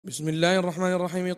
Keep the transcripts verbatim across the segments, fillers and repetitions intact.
بسم الله الرحمن الرحيم.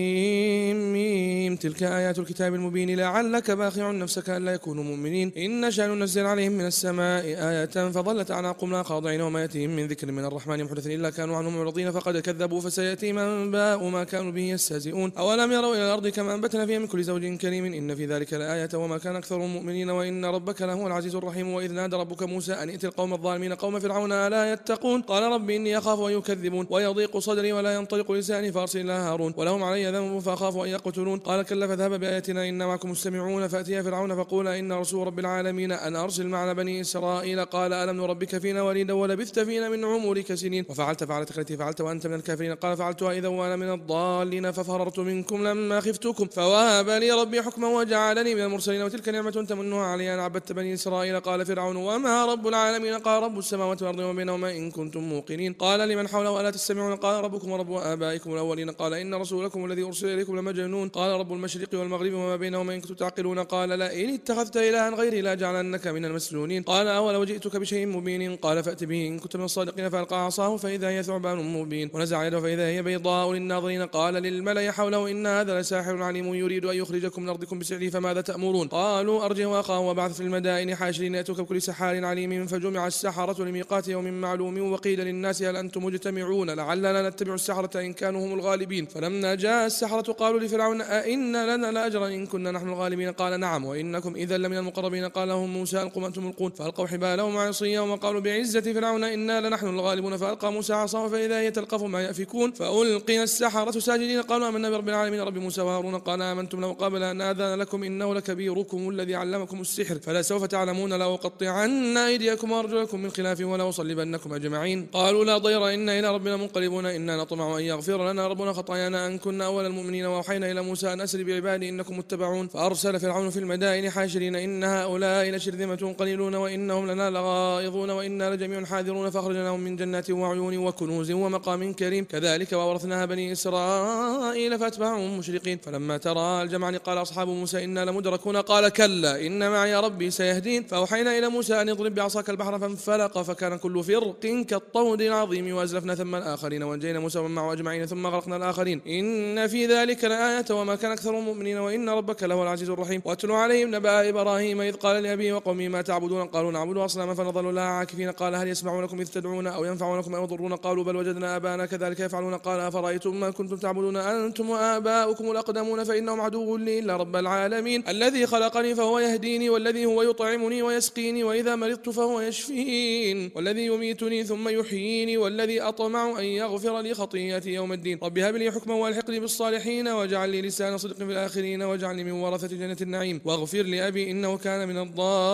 طاسيم تلك آيات الكتاب المبين لعلك باخع نفسك ألا يكونوا مؤمنين إن نشأ ننزل عليهم من السماء آية فظلت أعناقهم لا خاضعين وما يأتيهم من ذكر من الرحمن محدث إلا كانوا عنه معرضين فقد كذبوا فسيأتي من أنباء ما كانوا به يستهزئون أولم يروا إلى الأرض كما أنبتنا فيها من كل زوج كريم إن في ذلك لآية وما كان أكثرهم مؤمنين وإن ربك لهو العزيز الرحيم. وإذ نادى ربك موسى أن ائت القوم الظالمين قوم فرعون ألا يتقون قال رب إني أخاف أن يكذبون ويضيق صدري ولا ينطلق لساني فأرسل إلى هارون ولهم علي ذنب فأخاف أن يقتلون قال كلا فاذهب بآياتنا إنا معكم مستمعون فأتيا فرعون فقولا إن رسول رب العالمين أن أرسل معنا بني إسرائيل قال ألم نربك فينا وليدا ولبثت فينا من عمرك سنين وفعلت فعلتك التي فعلت وأنت من الكافرين قال فعلتها إذا وأنا من الضالين ففررت منكم لما خفتكم فوهب لي ربي حكما وجعلني من المرسلين وتلك نعمة تمنها علي أن عبدت بني إسرائيل قال فرعون وما رب العالمين قال رب السماوات والأرض وما بينهما إن كنتم موقنين قال لمن حوله ألا تستمعون قال ربكم ورب آبائكم الأولين قال إن رسولكم الذي أرسل إليكم لمجنون قال رب المشرق والمغرب وما بينهما إن كنتم تعقلون قال لا إن اتخذت إلها غيري لا جعلنك من المسجونين قال أولو جئتك بشيء مبين قال فأت به إن كنت من الصادقين فألقى عصاه فإذا هي ثعبان مبين ونزع يده فإذا هي بيضاء للناظرين قال للملأ حوله إن هذا لساحر عليم يريد أن يخرجكم من أرضكم بسحره فماذا تأمرون قالوا أرجه وأخاه وبعث في المدائن حاشرين يأتوك بكل سحار عليم فجمع السحرة لميقات يوم معلوم وقيل للناس هل أنتم مجتمعون لعلنا نتبع السحرة إن كانوا هم الغالبين فلما جاء السحرة قالوا لفرعون أئن لنا لأجرا إن كنا نحن الغالبين قال نعم وإنكم إذا لمن المقربين قال لهم موسى ألقوا ما أنتم ملقون فألقوا حبالهم وعصيهم وقالوا بعزة فرعون إنا لنحن الغالبون فألقى موسى عصاه فإذا هي تلقف ما يأفكون فألقي السحرة ساجدين قالوا آمنا برب العالمين رب موسى وهارون قال آمنتم له قبل أن آذن لكم إنه لكبيركم الذي علمكم السحر فلسوف تعلمون لأقطعن أيديكم وأرجلكم من خلاف ولأصلبنكم أجمعين قالوا لا ضير إنا إلى ربنا منقلبون إنا نطمع أن يغفر لنا ربنا خطايانا أن كنا أول المؤمنين وأوحينا إلى موسى أن أسر بعبادي إنكم متبعون فأرسل فرعون في المدائن حاشرين إن هؤلاء لشرذمة قليلون وإنهم لنا لغائظون وإنا لجميع حاذرون فأخرجناهم من جنات وعيون وكنوز ومقام كريم كذلك وورثناها بني إسرائيل فأتبعهم مشرقين فلما ترى الجمعان قال أصحاب موسى إنا لمدركون قال كلا إن معي ربي سيهدين فأوحينا إلى موسى أن اضرب بعصاك البحر فانفلق فكان كل فرق كالطود العظيم وأزلفنا ثم الآخرين وانجينا موسى ومن معه أجمعين ثم غرقنا الآخرين إن في ذلك لآية وما كان أكثر المؤمنين وإن ربك لهو العزيز الرحيم واتل عليهم نبأ إبراهيم إذ قال لأبيه وقومه ما تعبدون قالوا نعبد أصناما فنظل لها عاكفين قال هل يسمعونكم إذ تدعون أو ينفعونكم أو يضرون قالوا بل وجدنا آباءنا كذلك يفعلون قال أفرأيتم ما كنتم تعبدون أنتم وآباؤكم الأقدمون فإنهم عدو لي إلا رب العالمين الذي خلقني فهو يهديني والذي هو يطعمني ويسقيني وإذا مرضت فهو يشفين والذي يميتني ثم يحييني والذي أطمع أن يغفر لي خطيئتي يوم الدين رب هب لي حكما والحقني بالصالحين واجعل لي لسان صدق في الآخرين واجعلني من ورثة جنة النعيم واغفر لأبي إنه كان من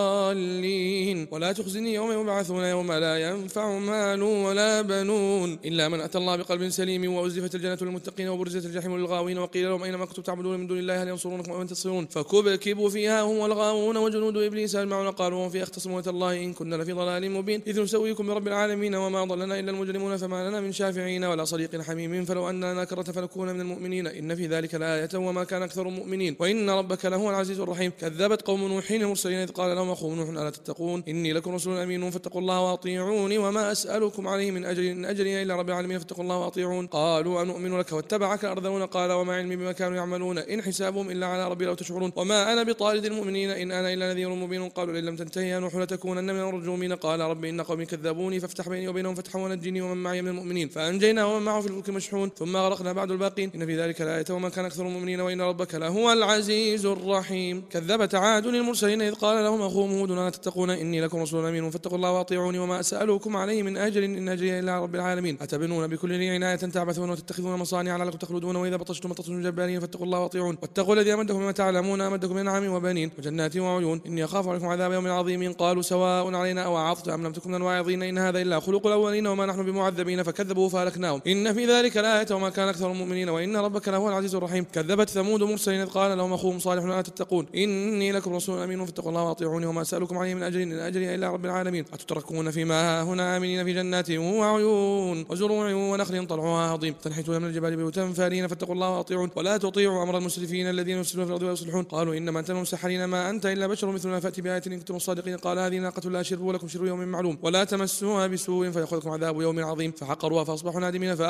الضالين ولا تخزني يوم يبعثون يوم لا ينفع مال ولا بنون إلا من أتى الله بقلب سليم وأزلفت الجنة للمتقين وبرزت الجحيم للغاوين وقيل لهم أينما كنتم تعبدون من دون الله هل ينصرونكم أو ينتصرون فكبكبوا فيها هم والغاوون وجنود إبليس أجمعون قالوا وهم فيها اختصموا الله إن كنا لفي ضلال مبين إذ نسويكم برب العالمين وما ضلنا إلا المجرمون فما لنا من شافعين ولا صديق حميم فلو أن لنا كرة فنكون من المؤمنين إن في ذلك لآية وما كان أكثر المؤمنين وإن ربك لهو العزيز الرحيم كذبت قوم نوح المرسلين إذ قال لهم أخوهم نوح ألا تتقون إني لكم رسول أمين فاتقوا الله وأطيعوني وما أسألكم عليه من أجر إن أجري إلا رب العالمين فاتقوا الله وأطيعون قالوا أنؤمن لك واتبعك الأرذلون قال وما علمي بما كانوا يعملون إن حسابهم إلا على ربي لو تشعرون وما أنا بطارد المؤمنين إن أنا إلا نذير مبين قالوا لئن لم تنتهي يا نوح لتكونن من المرجومين قال رب إن قومي كذبوني فافتح بيني وبينهم فتحا ونجني ومن معي من المؤمنين فأنجينا ومن معه في الفلك مشحون ثم غرقنا بعد الباقين إن في ذلك لآية وما كان أكثر المؤمنين وإن ربك لهو العزيز الرحيم كذبت عاد المرسلين إذ قال لهم أخوهم هود ألا تتقون إني لكم رسول أمين فاتقوا الله وأطيعوني وما أسألكم عليه من أجر إن أجري إلا رب العالمين أتبنون بكل ريع عناية تعبثون وتتخذون مصانع لعلكم تخلدون وإذا بطشتم بطشتم جبارين فاتقوا الله وأطيعون واتقوا الذي أمدكم بما تعلمون أمدكم من نعم وبنين وجنات وعيون إني أخاف عليكم عذاب يوم عظيم قالوا سواء علينا أوعظت أم لم تكن من الواعظين إن هذا إلا خلق الأولين وما نحن بمعذبين فكذبوا فأهلكناهم إن في ذلك لآية وما كان أكثر المؤمنين وإن ربك لهو العزيز الرحيم كذبت ثمود مرسلين إذ قال لهم أخوهم صالح ألا تتقون إني لكم رسول أمين فاتقوا الله وأطيعوني وما أسألكم عليه من أجر إن أجري إلا رب العالمين أتتركون فيما هنا آمنين في جنات وعيون وزروع ونخل طلعها هضيم تنحتون من الجبال بيوتا فارين فاتقوا الله وأطيعون ولا تطيعوا أمر المسرفين الذين يفسدون في الأرض ويصلحون قالوا إنما أنت من المسحرين ما أنت إلا بشر مثلنا فأتي بآية إن كنتم صادقين قال هذه ناقة لا شرب لكم شر يوم معلوم ولا تمسوها بسوء فيأخذكم عذاب يوم عظيم فحقروها فأصبحوا نادمين فأخذهم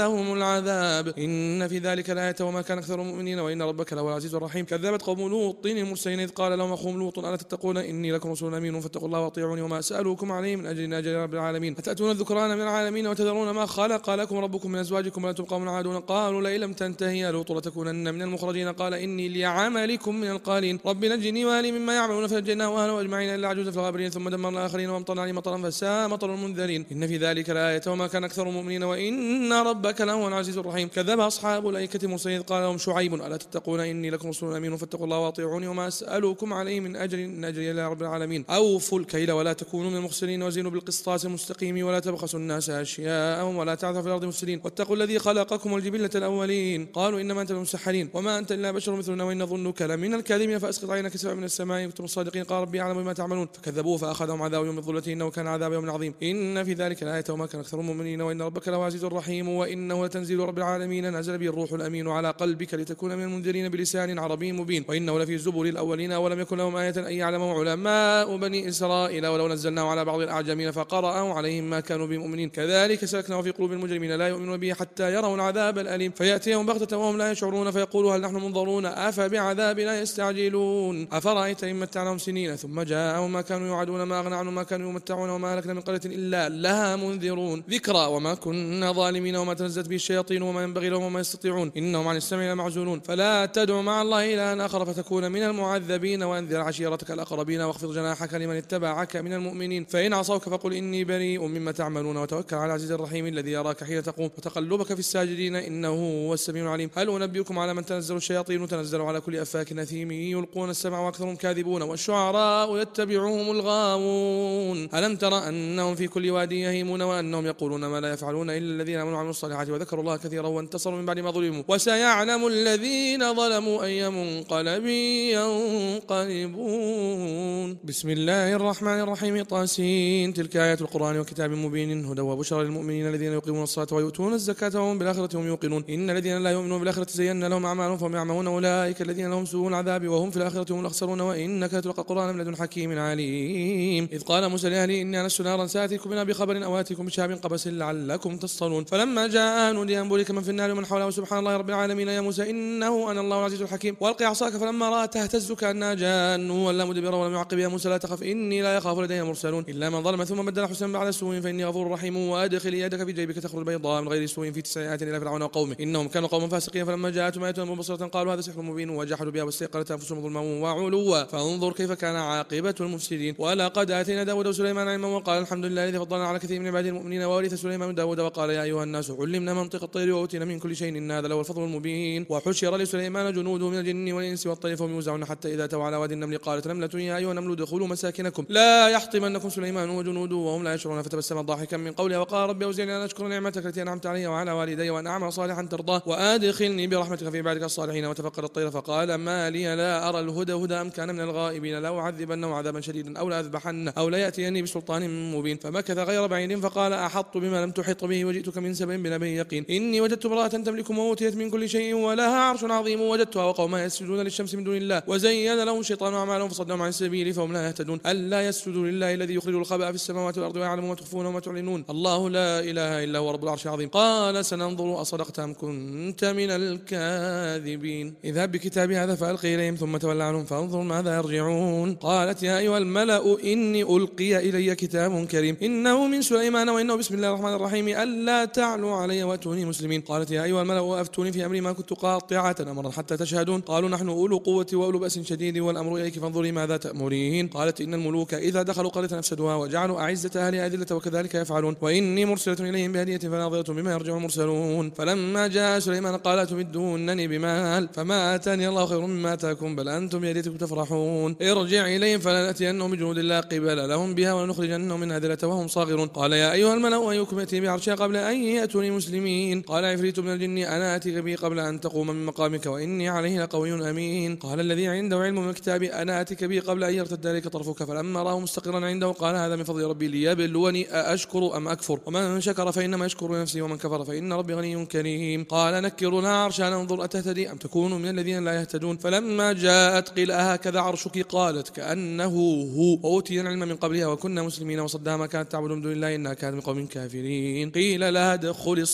جاءهم العذاب إن في ذلك لآية وما كان أكثر المؤمنين وإن ربك لهو العزيز الرحيم كذبت قوم لوط المرسلين إذ قال لهم أخوهم لوط ألا تتقون إني لكم رسول أمين فاتقوا الله وأطيعوني وما أسألكم عليه من أجر أجر رب العالمين أتأتون الذكران من العالمين وتذرون ما خلق لكم ربكم من أزواجكم وأنتم قوم عادون قالوا لئن لم تنتهي يا لوط لتكونن من المخرجين قال إني لعملكم من القالين رب نجني وأهلي مما يعملون فنجيناه وأهله أجمعين إلا عجوزا في الغابرين ثم دمرنا الآخرين وأمطرنا عليهم مطرا فساء مطر المنذرين إن في ذلك لآية وما كان أكثر المؤمنين وإن ربك لهو العزيز الرحيم كذب أصحاب الأيكة المرسلين قال لهم شعيب ألا تتقون إني لكم رسول أمين فاتقوا الله وأطيعوني وما أسألكم عليه من أجر إن أجري إلى رب العالمين أوفوا الكيل ولا تكونوا من المخسرين وزنوا بالقسطاس المستقيم ولا تبخسوا الناس أشياءهم ولا تعثوا في الأرض مفسدين واتقوا الذي خلقكم والجبلة الأولين قالوا إنما أنت المسحرين وما أنت إلا بشر مثلنا وإن ظنك لمن الكاذبين فأسقط عينك سواء من السماء وأنتم الصادقين قال ربي أعلم بما تعملون فكذبوه فأخذهم عذاب يوم الظلة إنه كان عذاب يوم عظيم إن في ذلك لآية وما كان أكثر المؤمنين وإن ربك لهو العزيز الرحيم وإنه لتنزيل رب العالمين نزل به الروح الأمين على قلبك لتكون من المنذرين بلسان عربي مبين وإنه لفي زبر الأولين ولم يكن لهم آية أن يعلمه علماء بني إسرائيل ولو نزلناه على بعض الأعجمين فقرأوا عليهم ما كانوا بمؤمنين كذلك سلكناه في قلوب المجرمين لا يؤمنون به حتى يروا العذاب الأليم فيأتيهم بغتة وهم لا يشعرون فيقولوا هل نحن منظرون أفبعذابنا يستعجلون أفرأيت إن متعناهم سنين ثم جاءهم ما كانوا يوعدون ما أغنى عنهم ما كانوا يمتعون وما أهلكنا من قرية إلا لها منذرون ذكرى وما كنا ظالمين وما تنزلت به الشياطين وما ينبغي لهم وما يستطيعون إنهم عن السمع لمعزولون فلا تدع مع الله إلها آخر فتكون من المعذبين وأنذر عشيرتك الأقربين واخفض جناحك لمن اتبعك من المؤمنين فإن عصوك فقل إني بريء مما تعملون وتوكل على العزيز الرحيم الذي يراك حين تقوم وتقلبك في الساجدين إنه هو السميع العليم هل أنبئكم على من تنزل الشياطين تنزل على كل أفاك أثيم يلقون السمع وأكثرهم كاذبون والشعراء يتبعهم الغاوون ألم تر أنهم في كل وادي يهيمون وأنهم يقولون ما لا يفعلون إلا الذين آمنوا وعملوا الصالحات وذكروا الله كثيرا وانتصروا من بعد ما ظلموا وسيعلم الذين ظلموا أي منقلب ينقلبون بسم الله الرحمن الرحيم طاسين تلك آيات القرآن وكتاب مبين هدى وبشرى للمؤمنين الذين يقيمون الصلاة ويؤتون الزكاة وهم بالآخرة هم يوقنون إن الذين لا يؤمنون بالآخرة زينا لهم أعمالهم فهم يعملون أولئك الذين لهم سوء العذاب وهم في الآخرة هم الأخسرون وإنك لتلقى القرآن من لدن حكيم عليم إذ قال موسى لأهله إني أنست نارا سآتيكم منها بخبر أو آتيكم بشهاب قبس لعلكم تصطلون فلما جاء نودي أن بورك من في النار ومن حوله سبحان الله رب العالمين يا موسى إنه أنا الله العزيز الحكيم والقي عصاك فلما رأى تهتز كأنها جان ولا مدبرا ولم يعقب يا موسى لا تخف إني لا يخاف لدي مرسلون إلا من ظلم ثم بدل حسنا بعد سوء فإني غفور رحيم وأدخل يدك في جيبك تخرج بيضاء من غير سوء في تسع آيات إلى فرعون وقومه إنهم كانوا قوما فاسقين فلما جاءتهم آية مبصرة قالوا هذا سحر مبين وجحدوا بها واستيقنتها أنفسهم ظلما وعلوا فانظر كيف كان عاقبة المفسدين ولقد آتينا داود وسليمان علما وقال الحمد لله الذي فضلنا على كثير من عباده المؤمنين وورث سليمان داود وقال يا أيها الناس علمنا منطق الطير وأوتينا من كل شيء إن هذا له الفضل المبين وحشر لسليمان جنوده من الجن والإنس والطير فهم يوزعون حتى إذا توى على وادي النمل قالت نملة يا أيها النمل ادخلوا مساكنكم لا يحطمنكم سليمان وجنوده وهم لا يشعرون فتبسم ضاحكا من قولها وقال ربي أوزعني أن أشكر نعمتك التي أنعمت علي وعلى والدي وأن أعمل صالحا ترضاه وأدخلني برحمتك في عبادك الصالحين وتفقد الطير فقال ما لي لا أرى الهدى هدى أم كان من الغائبين لا أعذبنه عذابا شديدا أو لا أذبحنه أو لا يأتيني بسلطان مبين فمكث غير بعيد فقال أحط بما لم تحط به وجئتك من سبع بنبأ يقين إني وجدت امرأة تملكهم وأوتيت من كل شيء ولها عرش عظيم وجدتها وقومها يسجدون للشمس من دون الله وزين لهم الشيطان أعمالهم فصدهم عن السبيل فهم لا يهتدون ألا يسجدوا لله الذي يخرج الخبأ في السماوات والأرض ويعلم ما تخفون وما تعلنون الله لا إله إلا هو رب العرش العظيم قال سننظر أصدقت أم كنت من الكاذبين اذهب بكتابي هذا فألقي إليهم ثم تولى عنهم فانظر ماذا يرجعون قالت يا أيها الملأ إني ألقي إلي كتاب كريم إنه من سليمان وإنه بسم الله الرحمن الرحيم ألا تعلوا علي وأتوني مسلمين قالت يا أيها الملأ أفتوني في أمري ما كنت قاطعة أمرا حتى تشهدون قالوا نحن أولو قوة وأولو بأس شديد والأمر إليك فانظري ماذا تأمرين قالت إن الملوك إذا دخلوا قرية أفسدوها وجعلوا أعزة أهلها أذلة وكذلك يفعلون وإني مرسلة إليهم بهدية فناظرة بما يرجع المرسلون فلما جاء سليمان قال تمدونني بمال فما آتاني الله خير مما آتاكم بل أنتم بهديتكم تفرحون ارجع إليهم فلنأتينهم بجنود لا قبل لهم بها ولنخرجنهم من أذلة وهم صاغرون قال يا أيها الملأ أيكم يأتي بعرشها قبل أن يأتوني مسلمين قال عفريت من الجن أنا آتيك به قبل أن تقوم من مقامك وإني عليه لقوي أمين قال الذي عنده علم من الكتاب أنا آتيك به قبل أن يرتد إليك طرفك فلما راه مستقرا عنده قال هذا من فضل ربي ليبلوني أأشكر أم أكفر ومن شكر فإنما يشكر لنفسه ومن كفر فإن ربي غني كريم قال نكروا لها عرشها ننظر أتهتدي أم تكون من الذين لا يهتدون فلما جاءت قيل أهكذا عرشك قالت كأنه هو أوتينا العلم من قبلها وكنا مسلمين وصدها ما كانت تعبد من دون الله إنها كانت من قوم كافرين قيل لها ادخل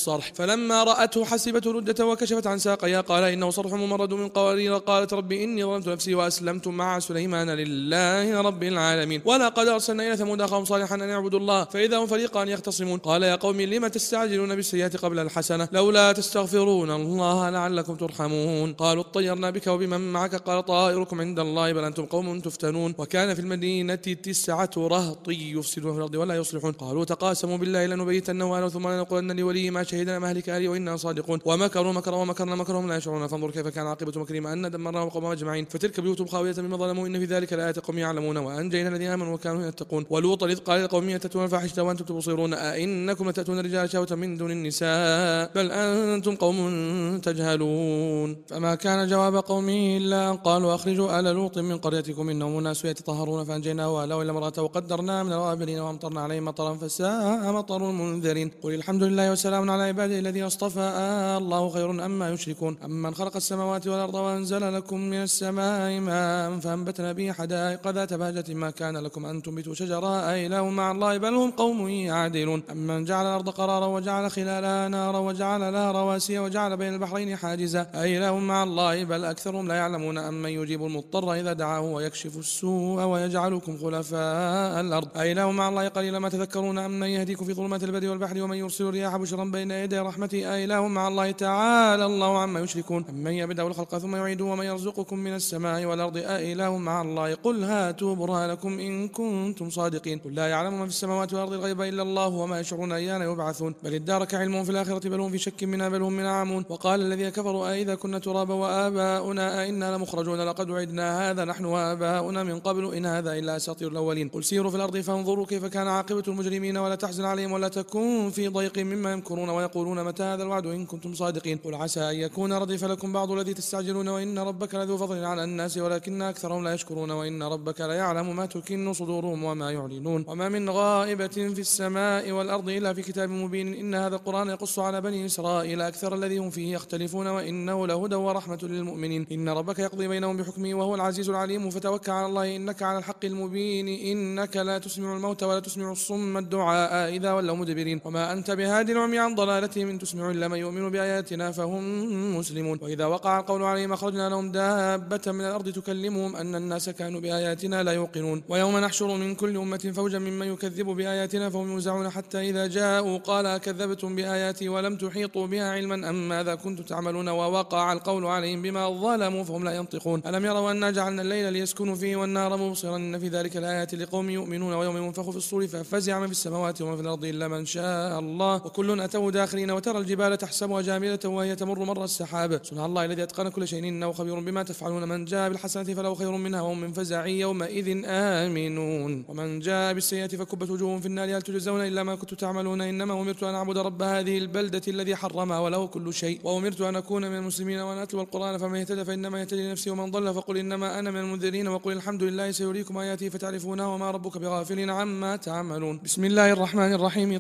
الصرح، فلما رأته حسبته ردة وكشفت عن ساقيها، قال إنه صرح ممرد من قوارير. قالت رب إني ظلمت نفسي وأسلمت مع سليمان لله رب العالمين. ولقد أرسلنا إلى ثمود أخاهم صالحا أن يعبدوا الله فإذا هم فريقان يختصمون. قال يا قوم لم تستعجلون بالسيئة قبل الحسنة لولا تستغفرون الله لعلكم ترحمون. قالوا اطيرنا بك وبمن معك. قال طائركم عند الله بل أنتم قوم تفتنون. وكان في المدينة تسعة رهط يفسدون في الأرض ولا يصلحون. قالوا تقاسموا بالله لنبيتنه وأهله ثم لنقولن لولي ما شهدنا مهلك أهله وإنا صادقون. ومكروا مكرا ومكرنا مكرهم لا يشعرون. فانظر كيف كان عاقبة مكرهم أن دمرناهم وقومهم أجمعين. فتلك بيوتهم خاوية بما ظلموا إن في ذلك لآيات قوم يعلمون. وأنجينا الذين آمنوا وكانوا يتقون. ولوطا إذ قال لقومه أتأتون الفاحشة وأنتم تبصرون أئنكم لتأتون الرجال شهوة من دون النساء بل أنتم قوم تجهلون. فما كان جواب قومه إلا أن قالوا أخرجوا آل لوط من قريتكم إنهم أناس يتطهرون. فأنجيناه وأهله إلا امرأته وقدرنا من الغابرين وأمطرنا عليهم مطرا فساء مطر المنذرين. قل الحمد لله وسلام على عباده الذين اصطفى الله خير أما يشركون. أمن خلق السماوات والأرض وأنزل لكم من السماء ماء فأنبتنا به حدائق ذات بهجة ما كان لكم أن تنبتوا شجرها أإله مع الله بل هم قوم يعدلون. أمن جعل الأرض قرارا وجعل خلالها نارا وجعل لها رواسي وجعل بين البحرين حاجزا أإله مع الله بل أكثرهم لا يعلمون. أمن يجيب المضطر إذا دعاه ويكشف السوء ويجعلكم خلفاء الأرض أإله مع الله قليلا ما تذكرون. أمن يهديكم في ظلمات البر والبحر ومن يرسل الرياح بشرا بين يدي رحمته أإله مع الله تعالى الله عما يشركون. أمن يبدأ الخلق ثم يعيده ومن يرزقكم من السماء والأرض أإله مع الله قل هاتوا برهانكم إن كنتم صادقين. قل لا يعلم من في السماوات والأرض الغيب إلا الله وما يشعرون أيان يبعثون. بل ادارك علمهم في الآخرة بل هم في شك منها بل هم من عامون. وقال الذين كفروا أئذا كنا ترابا وآباؤنا أئنا لمخرجون لقد وعدنا هذا نحن وآباؤنا من قبل إن هذا إلا أساطير الأولين. قل سيروا في الأرض فانظروا كيف كان عاقبة المجرمين ولا تحزن عليهم ولا تكن في ضيق مما يمكرون ويقولون متى هذا الوعد إن كنتم صادقين. قل عسى أن يكون ردف لكم بعض الذي تستعجلون وإن ربك لذو فضل على الناس ولكن أكثرهم لا يشكرون. وإن ربك ليعلم ما تكن صدورهم وما يعلنون. وما من غائبة في السماء والأرض إلا في كتاب مبين. إن هذا القرآن يقص على بني إسرائيل أكثر الذي هم فيه يختلفون وإنه لهدى ورحمة للمؤمنين. إن ربك يقضي بينهم بحكمه وهو العزيز العليم. فتوكل على الله إنك على الحق المبين. إنك لا تسمع الموت ولا تسمع الصم الدعاء إذا ولوا مدبرين. وما أنت بهادي العمي عن ضلالتهم إن تسمع إلا من يؤمن بآياتنا فهم مسلمون. وإذا وقع القول عليهم أخرجنا لهم دابة من الأرض تكلمهم أن الناس كانوا بآياتنا لا يوقنون. ويوم نحشر من كل أمة فوجا ممن يكذب بآياتنا فهم يوزعون حتى إذا جاءوا قال كذبتم بآياتي ولم تحيطوا بها علما أم ماذا كنتم تعملون ووقع القول عليهم بما ظلموا فهم لا ينطقون. ألم يروا أنا جعلنا الليل ليسكنوا فيه والنهار مبصرا إن في ذلك لآيات لقوم يؤمنون. ويوم ينفخ في الصور ففزع من في السماوات ومن في الأرض إلا من شاء الله وكل أتوا داخرين. وترى الجبال تحسبها جامدة وهي تمر مر السحاب صنع الله الذي أتقن كل شيء إنه خبير بما تفعلون. من جاء بالحسنة فله خير منها وهم من فزع يومئذ آمنون. ومن جاء بالسيئة فكبت وجوههم في النار هل تجزون إلا ما كنتم تعملون. إنما أمرت أن أعبد رب هذه البلدة الذي حرمها وله كل شيء وأمرت أن أكون من المسلمين وأن أتلو القرآن فمن اهتدى فإنما يهتدي لنفسه ومن ضل فقل إنما أنا من المنذرين. وقل الحمد لله سيريكم آياته فتعرفونها وما ربك بغافل عما تعملون. بسم الله الرحمن الرحيم.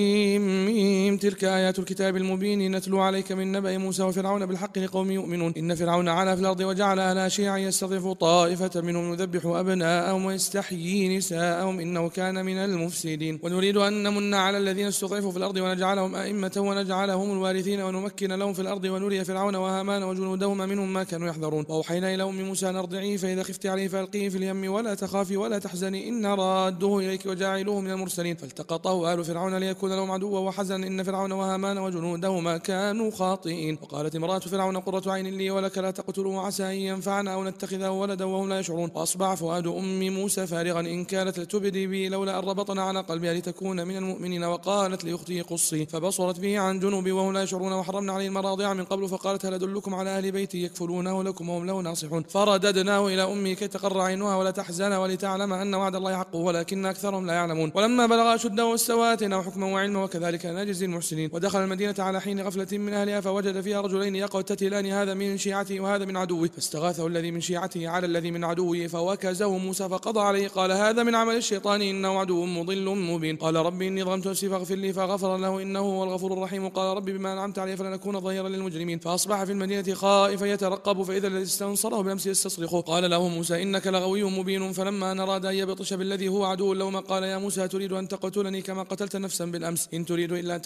طاسيم تلك آيات الكتاب المبين نتلو عليك من نبأ موسى وفرعون بالحق لقوم يؤمنون. إن فرعون علا في الأرض وجعل أهلها شيعا يستضعف طائفة منهم يذبح أبناءهم ويستحيي نساءهم إنه كان من المفسدين. ونريد أن نمن على الذين استضعفوا في الأرض ونجعلهم أئمة ونجعلهم الوارثين ونمكن لهم في الأرض ونري فرعون وهامان وجنودهما منهم ما كانوا يحذرون. وأوحينا إلى أم موسى أن أرضعيه فإذا خفت عليه فألقيه في اليم ولا تخافي ولا تحزني إن رادوه إليك وجاعلوه من المرسلين. فالتقطه آل فرعون ليكون لهم عدوا وحزنا إن فرعون وهامان وجنودهما كانوا خاطئين. وقالت امرأة فرعون قرة عين لي ولك لا تقتلوه عسى أن ينفعنا أو نتخذه ولدا وهم لا يشعرون. وأصبح فؤاد أم موسى فارغا إن كانت لتبدي به لولا أن ربطنا على قلبها لتكون من المؤمنين. وقالت لأخته قصي فبصرت به عن جنوب وهم لا يشعرون. وحرمنا عليه المراضع من قبل فقالت هل أدلكم على أهل بيت يكفلونه لكم وهم له ناصحون. فرددناه إلى أمي كي تقر عينها ولا تحزن ولتعلم أن وعد الله حق ولكن أكثرهم لا يعلمون. ولما بلغ أشده واستوى آتيناه حكما وعلما وكذلك نجزي المحسنين. ودخل المدينة على حين غفلة من أهلها فوجد فيها رجلين يقتتلان هذا من شيعته وهذا من عدوه فاستغاثه الذي من شيعته على الذي من عدوه فوكزه موسى فقضى عليه قال هذا من عمل الشيطان إنه عدو مضل مبين. قال ربي إني ظلمت نفسي فاغفر لي فغفر له إنه هو الغفور الرحيم. قال ربي بما أنعمت علي فلن أكون ظهيرا للمجرمين. فأصبح في المدينة خائفا يترقب فإذا الذي استنصره بأمس يستصرخه. قال له موسى إنك لغوي مبين. فلما أن أراد أن يبطش بالذي هو عدو لهما قال يا موسى تريد أن تقتلني كما قتلت نفسا بالأمس إن تريد إلا أن تكون جبارا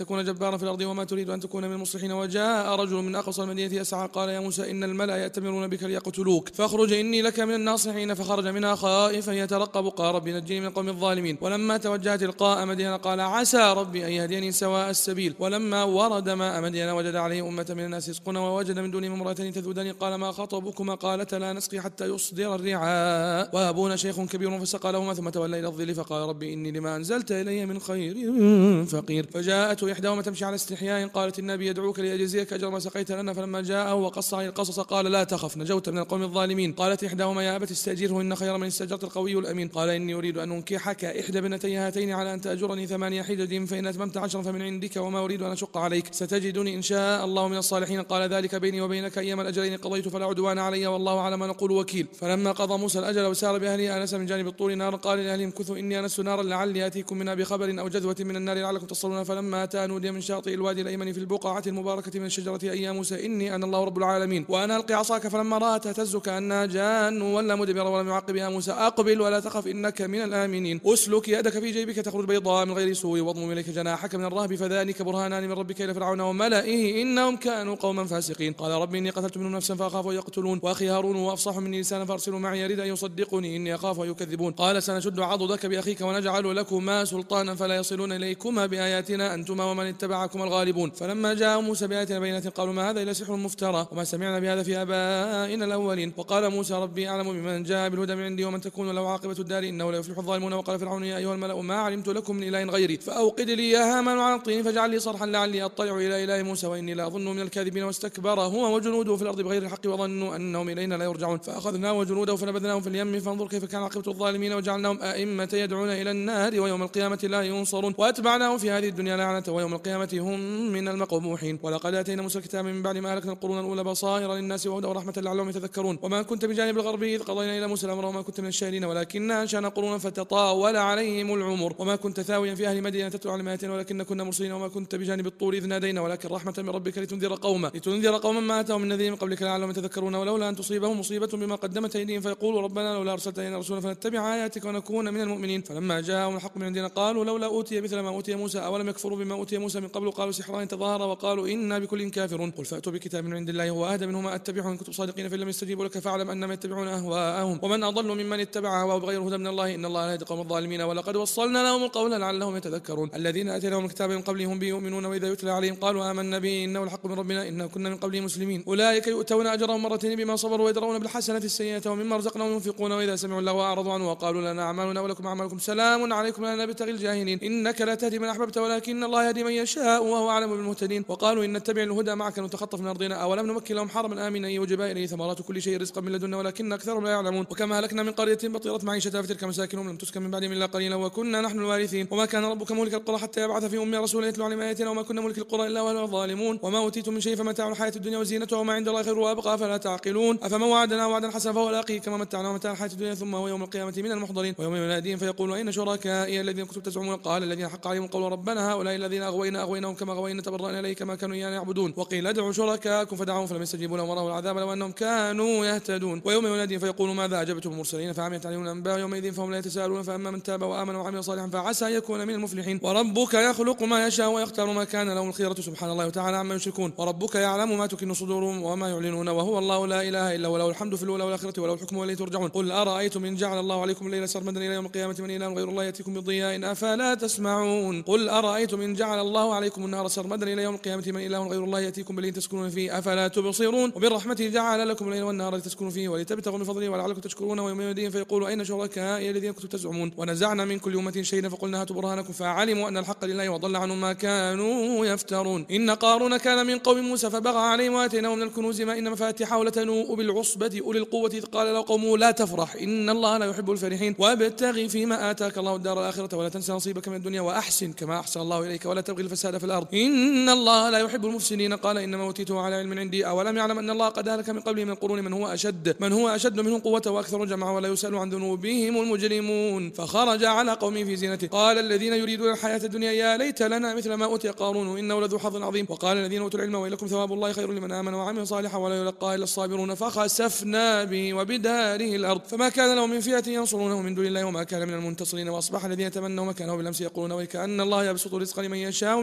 استكبارا في الأرض وما تريد أن تكون من المصلحين. وجاء رجل من أقصى المدينة يسعى قال يا موسى إن الملأ يأتمرون بك ليقتلوك فاخرج إني لك من الناصحين. فخرج منها خائفا يترقب قال رب نجني من القوم الظالمين. ولما توجه تلقاء مدين قال عسى ربي أن يهديني سواء السبيل. ولما ورد ماء مدين وجد عليه أمة من الناس يسقون ووجد من دونهم امرأتين تذودان قال ما خطبكما قالتا لا نسقي حتى يصدر الرعاء وأبونا شيخ كبير فسقى لهما ثم تولى إلى الظل فقال ربي إني لما أنزلت إلي من خير فقير. فجاءته إحداهما تمشي على استحياء قالت النبي يدعوك ليجزيك أجر ما سقيت لنا. فلما جاءه وقص عليه القصص قال لا تخف نجوت من القوم الظالمين. قالت إحداهما يا أبت استأجره إن خير من استأجرت القوي الأمين. قال إني أريد أن أنكحك إحدى ابنتي هاتين على أن تأجرني ثمانية حجج فإن أتممت عشرا فمن عندك وما أريد أن أشق عليك ستجدني إن شاء الله من الصالحين. قال ذلك بيني وبينك أيما الأجلين قضيت فلا عدوان علي والله على ما نقول وكيل. فلما قضى موسى الأجل وسار بأهله آنس من جانب الطور نارا قال لأهلهم كثوا إني آنست نارا لعلي آتيكم منها بخبر أو جذوة من النار لعلكم تصلون. فلما أتى نودي من شاطئ الوادي الأيمن في البقعة المباركة من الشجرة أي يا موسى إني أنا الله رب العالمين وأنا ألقي عصاك. فلما رأت تهتز كأنها جان ولا مدبر ولم يعقب يا موسى أقبل ولا تخف إنك من الآمنين. أسلك يدك في جيبك تخرج بيضاء من غير سوء واضمم إليك جناحك من الرهب فذلك برهانان من ربك إلى فرعون وملئه إنهم كانوا قوما فاسقين. قال ربي إني قتلت منهم نفسا فأخاف أن يقتلون وأخي هارون وأفصح مني لسانا فأرسلوا معي يريد أن يصدقني إني أخاف أن يكذبون. قال سنشد عضدك بأخيك ونجعل لكما سلطانا فلا يصلون إليكما بآياتنا أنتما ومن اتبعكما الغالبون. فلما جاء موسى بآياتنا بينات قالوا ما هذا إلا سحر مفترى وما سمعنا بهذا في آبائنا الأولين. وقال موسى ربي أعلم بمن جاء بالهدى من عندي ومن تكون له عاقبة الدار إنه لا يفلح الظالمون. وقال فرعون يا أيها الملأ ما علمت لكم من إله غيري فأوقد لي يا هامان على الطين فاجعل لي صرحا لعلي أطلع إلى إله موسى وإني لأظنه من الكاذبين. واستكبر هو وجنوده في الأرض بغير الحق وظنوا أنهم إلينا لا يرجعون. فأخذناه وجنوده فنبذناهم في اليم فانظر كيف كان عاقبة الظالمين وجعلناهم أئمة يدعون إلى النار ويوم القيامة لا ينصرون. وأتبعناهم في هذه الدنيا لعنة ويوم القيامة هم من المقبوحين. ولقد آتينا موسى الكتاب من بعد ما أهلكنا القرون الأولى بصائر للناس وهدى ورحمة لعلهم يتذكرون. وما كنت بجانب الغربي إذ قضينا إلى موسى الأمر وما كنت من الشاهدين ولكننا أنشأنا قرونا فتطاول عليهم العمر. وما كنت ثاويا في أهل مدينة تتلو على آياتنا ولكن كنا مرسلين. وما كنت بجانب الطور إذ نادينا ولكن رحمة من ربك لتنذر قوما لتنذر قوما ما أتاهم من نذير من قبلك لعلهم يتذكرون. ولولا أن تصيبهم مصيبة بما قدمت أيديهم فيقولوا ربنا لولا أرسلت إلينا رسولا فنتبع آياتك ونكون من المؤمنين. فلما جاءهم الحق من عندنا قالوا لولا أوتي مثل ما أوتي موسى أولم يكفروا بما أوتي موسى من قبل قالوا سحران تظاهرا وقالوا إنا بكل كافرون. قل فأتوا بكتاب من عند الله هو أهدى منهما أتبعه إن كنتم صادقين فإن لم يستجيبوا لك فاعلم أنما يتبعون أهواءهم ومن أضل ممن اتبع هواه بغير هدى من الله إن الله لا يهدي القوم الظالمين. ولقد وصلنا لهم القول لعلهم يتذكرون. الذين آتيناهم الكتاب من قبلهم به يؤمنون وإذا يتلى عليهم قالوا آمنا به إنه الحق من ربنا إنا كنا من قبله مسلمين. أولئك يؤتون أجرهم مرتين بما صبروا ويدرون بالحسنة السيئة ومما رزقناهم ينفقون وإذا سمعوا اللغو أعرضوا عنه وقالوا لنا أعمالنا ولكم أعمالكم سلام عليكم لا نبتغي الجاهلين إنك لا تهدي من أحببت ولكن الله يهدي من يشاء وهو أعلم بالمهتدين. وقالوا إن نتبع الهدى معك نتخطف من أرضنا أولم نمكن لهم حرما آمنا يوجب إليه ثمرات كل شيء رزقا من لدنا ولكن أكثرهم لا يعلمون. وكما هلكنا من قرية بطيرت معيشتها فتلك مساكنهم لم تسكن من بعدهم إلا قليلا وكنا نحن الوارثين. وما كان ربك مهلك القرى حتى يبعث في أمها رسولا يتلو عليهم آياتنا وما كنا ملك القرى إلا وأهلها ظالمون. وما أوتيتم من شيء فمتاع الحياة الدنيا وزينتها وما عند الله خير وأبقى فلا تعقلون. أفمن وعدنا وعدا حسنا فهو لاقيه كما متعنا متاع الحياة الدنيا ثم هو يوم القيامة من المحضرين. ويوم يناديهم فيقول أين شركائي الذين كنتم تزعمون قال الذين حق عليهم القول ربنا هؤلاء الذين أغوينا أغويناهم كما غوينا تبرأنا إليك كما كانوا إيانا يعبدون. وقيل ادعوا شركاءكم فدعوهم فلم يستجيبوا لهم ورأوا العذاب لو أنهم كانوا يهتدون. ويوم يناديهم فيقول ماذا أجبتم المرسلين فعميت عليهم الأنباء يومئذ فهم لا يتساءلون. فأما من تاب وآمن وعمل صالحا فعسى أن يكون من المفلحين. وربك يخلق ما يشاء ويختار ما كان لهم الخيرة سبحان الله وتعالى عما يشركون. وربك يعلم ما تكن صدورهم وما يعلنون وهو الله لا إله إلا هو له الحمد في الأولى والآخرة وله الحكم وإليه ترجعون. قل أرأيتم إن جعل الله عليكم الليل سرمدا إلى يوم القيامة من إله غير الله يأتيكم بضياء أفلا تسمعون. قل أرأيتم إن جعل الله عليكم النهار سرمدا إلى يوم القيامة من إله غير الله يأتيكم بليل تسكنون فيه أفلا تبصرون. وبرحمته جعل لكم الليل والنهار لتسكنوا فيه ولتبتغوا من فضله ولعلكم تشكرون. ويوم يناديهم فيقولوا أين شركائي الذين كنتم تزعمون ونزعنا من كل أمة شهيدا فقلنا هاتوا برهانكم فعلموا أن الحق لله وضل عنهم ما كانوا يفترون. إن قارون كان من قوم موسى فبغى عليهم وآتيناه من الكنوز ما إن مفاتحه لتنوء بالعصبة أولي القوة إذ قال له قومه لا تفرح إن الله لا يحب الفرحين وابتغ فيما آتاك الله الدار الآخرة ولا تنسى نصيبك من الدنيا وأحسن كما أحسن الله إليك ولا تبغي الفساد في الأرض إن الله لا يحب المفسدين. قال إنما أوتيته على علم عندي أولم يعلم أن الله قد أهلك من قبله من القرون من هو أشد من هو أشد منهم قوة وأكثر جمعا ولا يسأل عن ذنوبهم المجرمون. فخرج على قومه في زينته قال الذين يريدون الحياة الدنيا يا ليت لنا مثل ما أوتي قارون إنه لذو حظ عظيم. وقال الذين أوتوا العلم ويلكم ثواب الله خير لمن آمن وعمل صالحا ولا يلقى إلا الصابرون. فخسفنا به وبداره الأرض فما كان له من فئة ينصرونه من دون الله وما كان من المنتصرين. وأصبح الذين تمنوا مكانه بالأمس يقولون ويكأن الله يبسط الرزق لمن يشاء من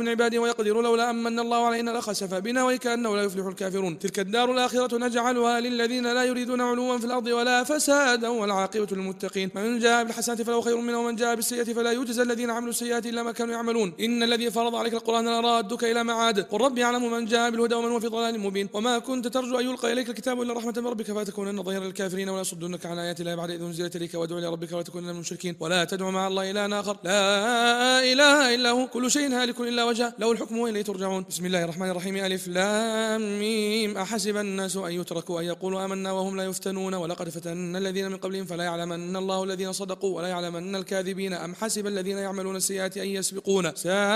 من عباده ويقدر لولا أمن الله علينا لخسف بنا وكأنه لا يفلح الكافرون. تلك الدار الآخرة نجعلها للذين لا يريدون علوا في الأرض ولا فسادا والعاقبة للمتقين. من جاء بالحسنة فله خير منها ومن جاء بالسيئة فلا يجزى الذين عملوا السيئات إلا ما كانوا يعملون. إن الذي فرض عليك القرآن لرادك إلى معاد قل ربي يعلم من جاء بالهدى ومن هو في ضلال مبين. وما كنت ترجو أن يلقى إليك الكتاب إلا رحمة من ربك فتكونن ظهيرا للكافرين ولا يصدونك عن آيات الله بعد إذ أنزلت إليك وادع إلى ربك ولا تكونن من المشركين. ولا تدع مع الله إلها آخر لا إله إلا هو كل شيء هالك إلا وجهه له الحكم وإليه ترجعون. بسم الله الرحمن الرحيم. ألف لام ميم. أحسب الناس أن يتركوا أن يقولوا آمنا وهم لا يفتنون ولقد فتنا الذين من قبلهم فلا يعلمن الله الذين صدقوا ولا يعلمن الكاذبين. أم حسب الذين يعملون السيئات أن يسبقون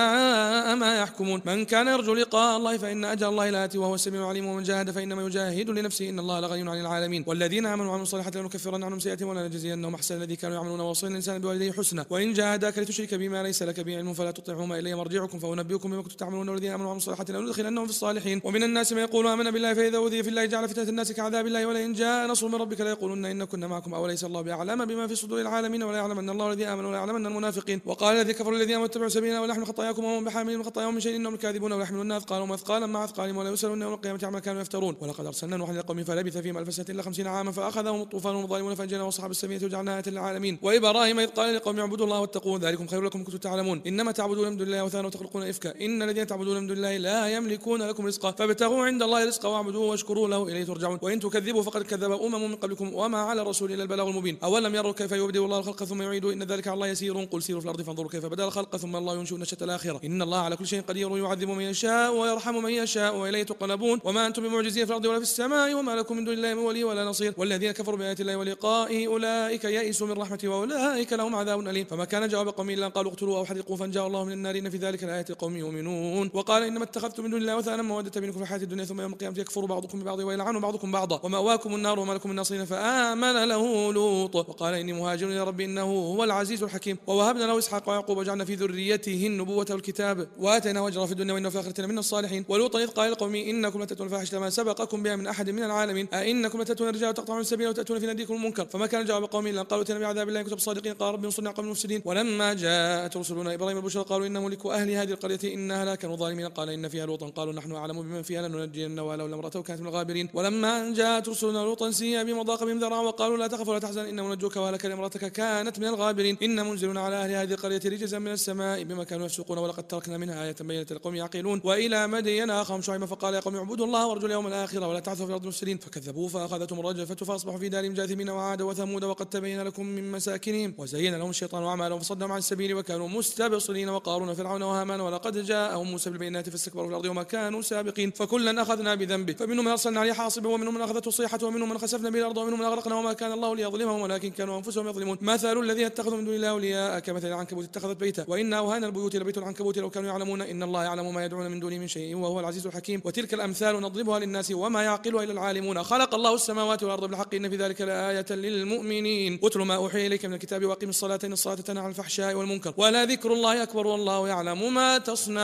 ساء ما يحكمون. من كان يرجو لقاء الله فإن أجل الله لآت وهو السميع العليم. ومن جاهد فإنما يجاهد لنفسه إن الله لغني عن العالمين. والذين آمنوا وعملوا الصالحات لنكفرن عنهم سيئاتهم ولنجزينهم أحسن الذي كانوا يعملون ووصينا الإنسان بوالديه حسنا. وإن جاهداك لتشرك بما ليس لك به علم فلا تطعهما إلي مرجعكم فأنبئكم بما كنتم تعملون. والذين آمنوا وعملوا الصالحات لندخلنهم في الصالحين. ومن الناس من يقول آمنا بالله فإذا أوذي في الله جعل فتنة الناس كعذاب الله ولئن جاء نصر من ربك ليقولن إن كنا معكم أوليس الله بأعلم بما في صدور العالمين ولا يعلمن الله الذين آمنوا ولا يعلمن المنافقين. وقال الذين كفروا الذين آمنوا اتبعوا سبيلنا ولنحمل خطاياكم وهم بحاملين من خطاياهم من شيء إنهم الكاذبون ويحملون أثقالهم أثقالا مع أثقالهم ولا يسألون يوم القيامة عما كانوا يفترون. ولقد أرسلنا نوحا إلى قومه فلبث فيهم ألف سنة إلا خمسين عاما فأخذهم الطوفان والظالمون فأنجيناه وأصحاب السفينة وجعلناها آية للعالمين. وإبراهيم إذ قال لقوم اعبدوا الله واتقوه ذلكم خير لكم كنتم تعلمون. إنما تعبدون من دون الله أوثانا وتخلقون إفكا إن الذين تعبدون من دون الله لا يملكون لكم رزقا فابتغوا عند الله رزقا واعبدوه واشكروا له إليه ترجعون. وإن تكذبوا فقد كذب أمم من قبلكم وما على الرسول إلا البلاغ المبين. أولم يروا كيف يبدئ الله الخلق ثم يعيده إن ذلك على الله يسير. قل سيروا في الأرض فانظروا كيف بدأ الخلق ثم الله ينشئ النشأة الآخرة إن الله على كل شيء قدير يعذب من يشاء ويرحم من يشاء وإليه تقلبون. وما أنتم بمعجزين في الأرض ولا في السماء وما لكم من دون الله من ولي ولا نصير. والذين كفروا بآيات الله ولقائه أولئك يئسوا من رحمته وأولئك لهم عذاب أليم. فما كان جواب قومه إلا أن قالوا اقتلوا أو حرقوا فانجاه الله من النار إن في ذلك لآيات لقوم يؤمنون. وقال إنما اتخذتم من دون الله وثنا مودة بينكم في الحياة الدنيا ثم يوم القيامة يكفر بعضكم ببعض ويلعن بعضكم بعضا ومأواكم النار وما لكم من ناصرين. فآمن له لوط وقال إني مهاجر إلى ربي إنه هو العزيز الحكيم. ووهبنا له إسحاق ويعقوب وجعلنا في ذريته النبوة والكتاب وآتيناه أجره في الدنيا وإنه في الآخرة من الصالحين. ولوطا إذ قال لقومه إنكم لتأتون الفاحشة ما سبقكم بها من أحد من العالمين أئنكم لتأتون الرجال وتقطعون السبيل وتأتون في ناديكم المنكر. فما كان جواب قومه إلا قالوا ائتنا بعذاب الله إن كنتم صادقين. قال رب انصرني على القوم المفسدين. ولما جاءت رسلنا إبراهيم البشرى قالوا إن ملك أهل هذه القرية إنها لا كانوا ظالمين. قال إن فيها لوطا قالوا نحن أعلم بمن فيها لننجين ولو امرأته كانت من الغابرين. ولما جاءت رسلنا لوطا سيئ بهم وضاق بهم ذرعا وقالوا لا تخف ولا تحزن إنا منجوك وأهلك لامرأتك كانت من الغابرين إن منزلون على أهل هذه القرية رجزا من السماء بما كانوا يفسقون ولقد تركنا منها آية بينة لقوم يعقلون. وإلى مدين أخاهم شعيبا فقال يا قوم اعبدوا الله وارجوا اليوم الآخر ولا تعثوا في الأرض مفسدين فكذبوه فأخذتهم الرجفة فأصبحوا في دارهم جاثمين. وعاد وثمود وقد تبين لكم من مساكنهم وزين لهم الشيطان أعمالهم فصدهم عن السبيل وكانوا مستبصرين. وقارون وفرعون وهامان ولقد جاءهم موسى بالبينات فاستكبروا في الأرض وما كانوا سابقين. فكلا أخذنا بذنبه فمنهم من أرسلنا عليه حاصبا ومنهم من أخذته الصيحة ومنهم من خسفنا به الأرض ومنهم من أغرقنا وما كان الله ليظلمهم ولكن كانوا أنفسهم يظلمون. مثل الذين اتخذوا من دون الله أولياء كمثل العنكبوت اتخذت بيتا وإن أوهان البيوت لبيت العنكبوت لو كانوا يعلمون إن الله يعلم ما يدعون من دونه من شيء وهو العزيز الحكيم. وتلك الأمثال نضربها للناس وما يعقلها إلا العالمون. خلق الله السماوات والأرض بالحق إن في ذلك لآية للمؤمنين. اتل ما أوحي إليك من الكتاب وأقم الصلاة إن الصلاة تنهى عن الفحشاء والمنكر ولا ذكر الله أكبر والله يعلم ما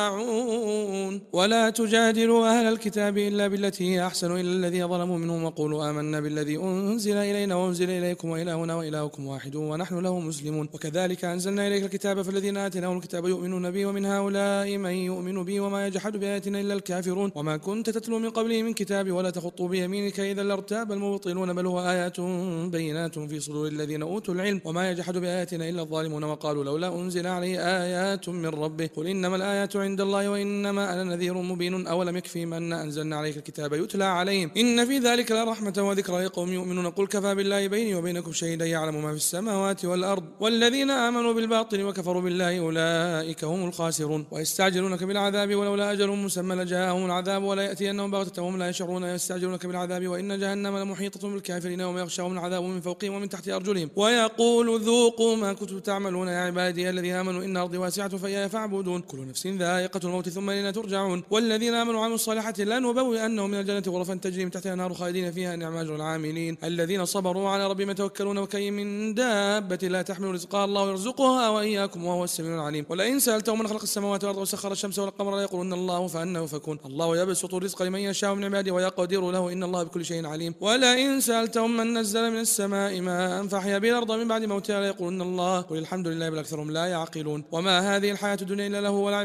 تصنعون. ولا تجادلوا أهل الكتاب إلا بالتي هي أحسن إلا الذين ظلموا منهم وقولوا آمنا بالذي أنزل إلينا وأنزل إليكم وإلهنا وإلهكم واحد ونحن له مسلمون. وكذلك أنزلنا إليك الكتاب فالذين آتيناهم الكتاب يؤمنون به ومن هؤلاء من يؤمن به وما يجحد بآياتنا إلا الكافرون. وما كنت تتلو من قبله من كتاب ولا تخط بيمينك إذا لارتاب المبطلون بل هو آيات بينات في صدور الذين أوتوا العلم وما يجحد بآياتنا إلا الظالمون. وقالوا لولا أنزل عليه آيات من ربه قل إنما الآيات عند الله وإنما أنا نذير مبين أولم يكفيهم أن أنزلنا عليك الكتاب يتلى عليهم إن في ذلك لرحمة وذكرى لقوم يؤمنون. قل كفى بالله بيني وبينكم شهيدا يعلم ما في السماوات والأرض والذين آمنوا بالباطل وكفروا بالله أولئك هم الخاسرون. ويستعجلونك بالعذاب ولولا أجل مسمى لجاءهم العذاب ولا يأتينهم بغتة وهم لا يشعرون. يستعجلونك بالعذاب وإن جهنم لمحيطة بالكافرين وما يغشاهم العذاب من فوقهم ومن تحت أرجلهم ويقول ذوقوا ما كنتم تعملون يا عبادي الذين آمنوا إن أرضي واسعة فإياي فاعبدون. كل نفس ذائقة الموت ثم إلينا ترجعون. والذين آمنوا وعملوا الصالحات لنبوئنهم من الجنة غرفا تجري من تحتها الأنهار خالدين فيها نعم أجر العاملين الذين صبروا على ربهم يتوكلون. وكأي من دابة لا تحمل رزقها الله يرزقها وإياكم وهو السميع العليم. ولئن سألتهم من خلق السماوات والأرض وسخر الشمس والقمر ليقولن الله فأنه يؤفكون. الله يبسط الرزق لمن يشاء من عباده ويقدر له إن الله بكل شيء عليم. ولئن سألتهم من نزل من السماء ماء فأحيا به الأرض من بعد موتها ليقولن الله قل الحمد لله بل أكثرهم لا يعقلون. وما هذه الحياة الدنيا إلا له ولعب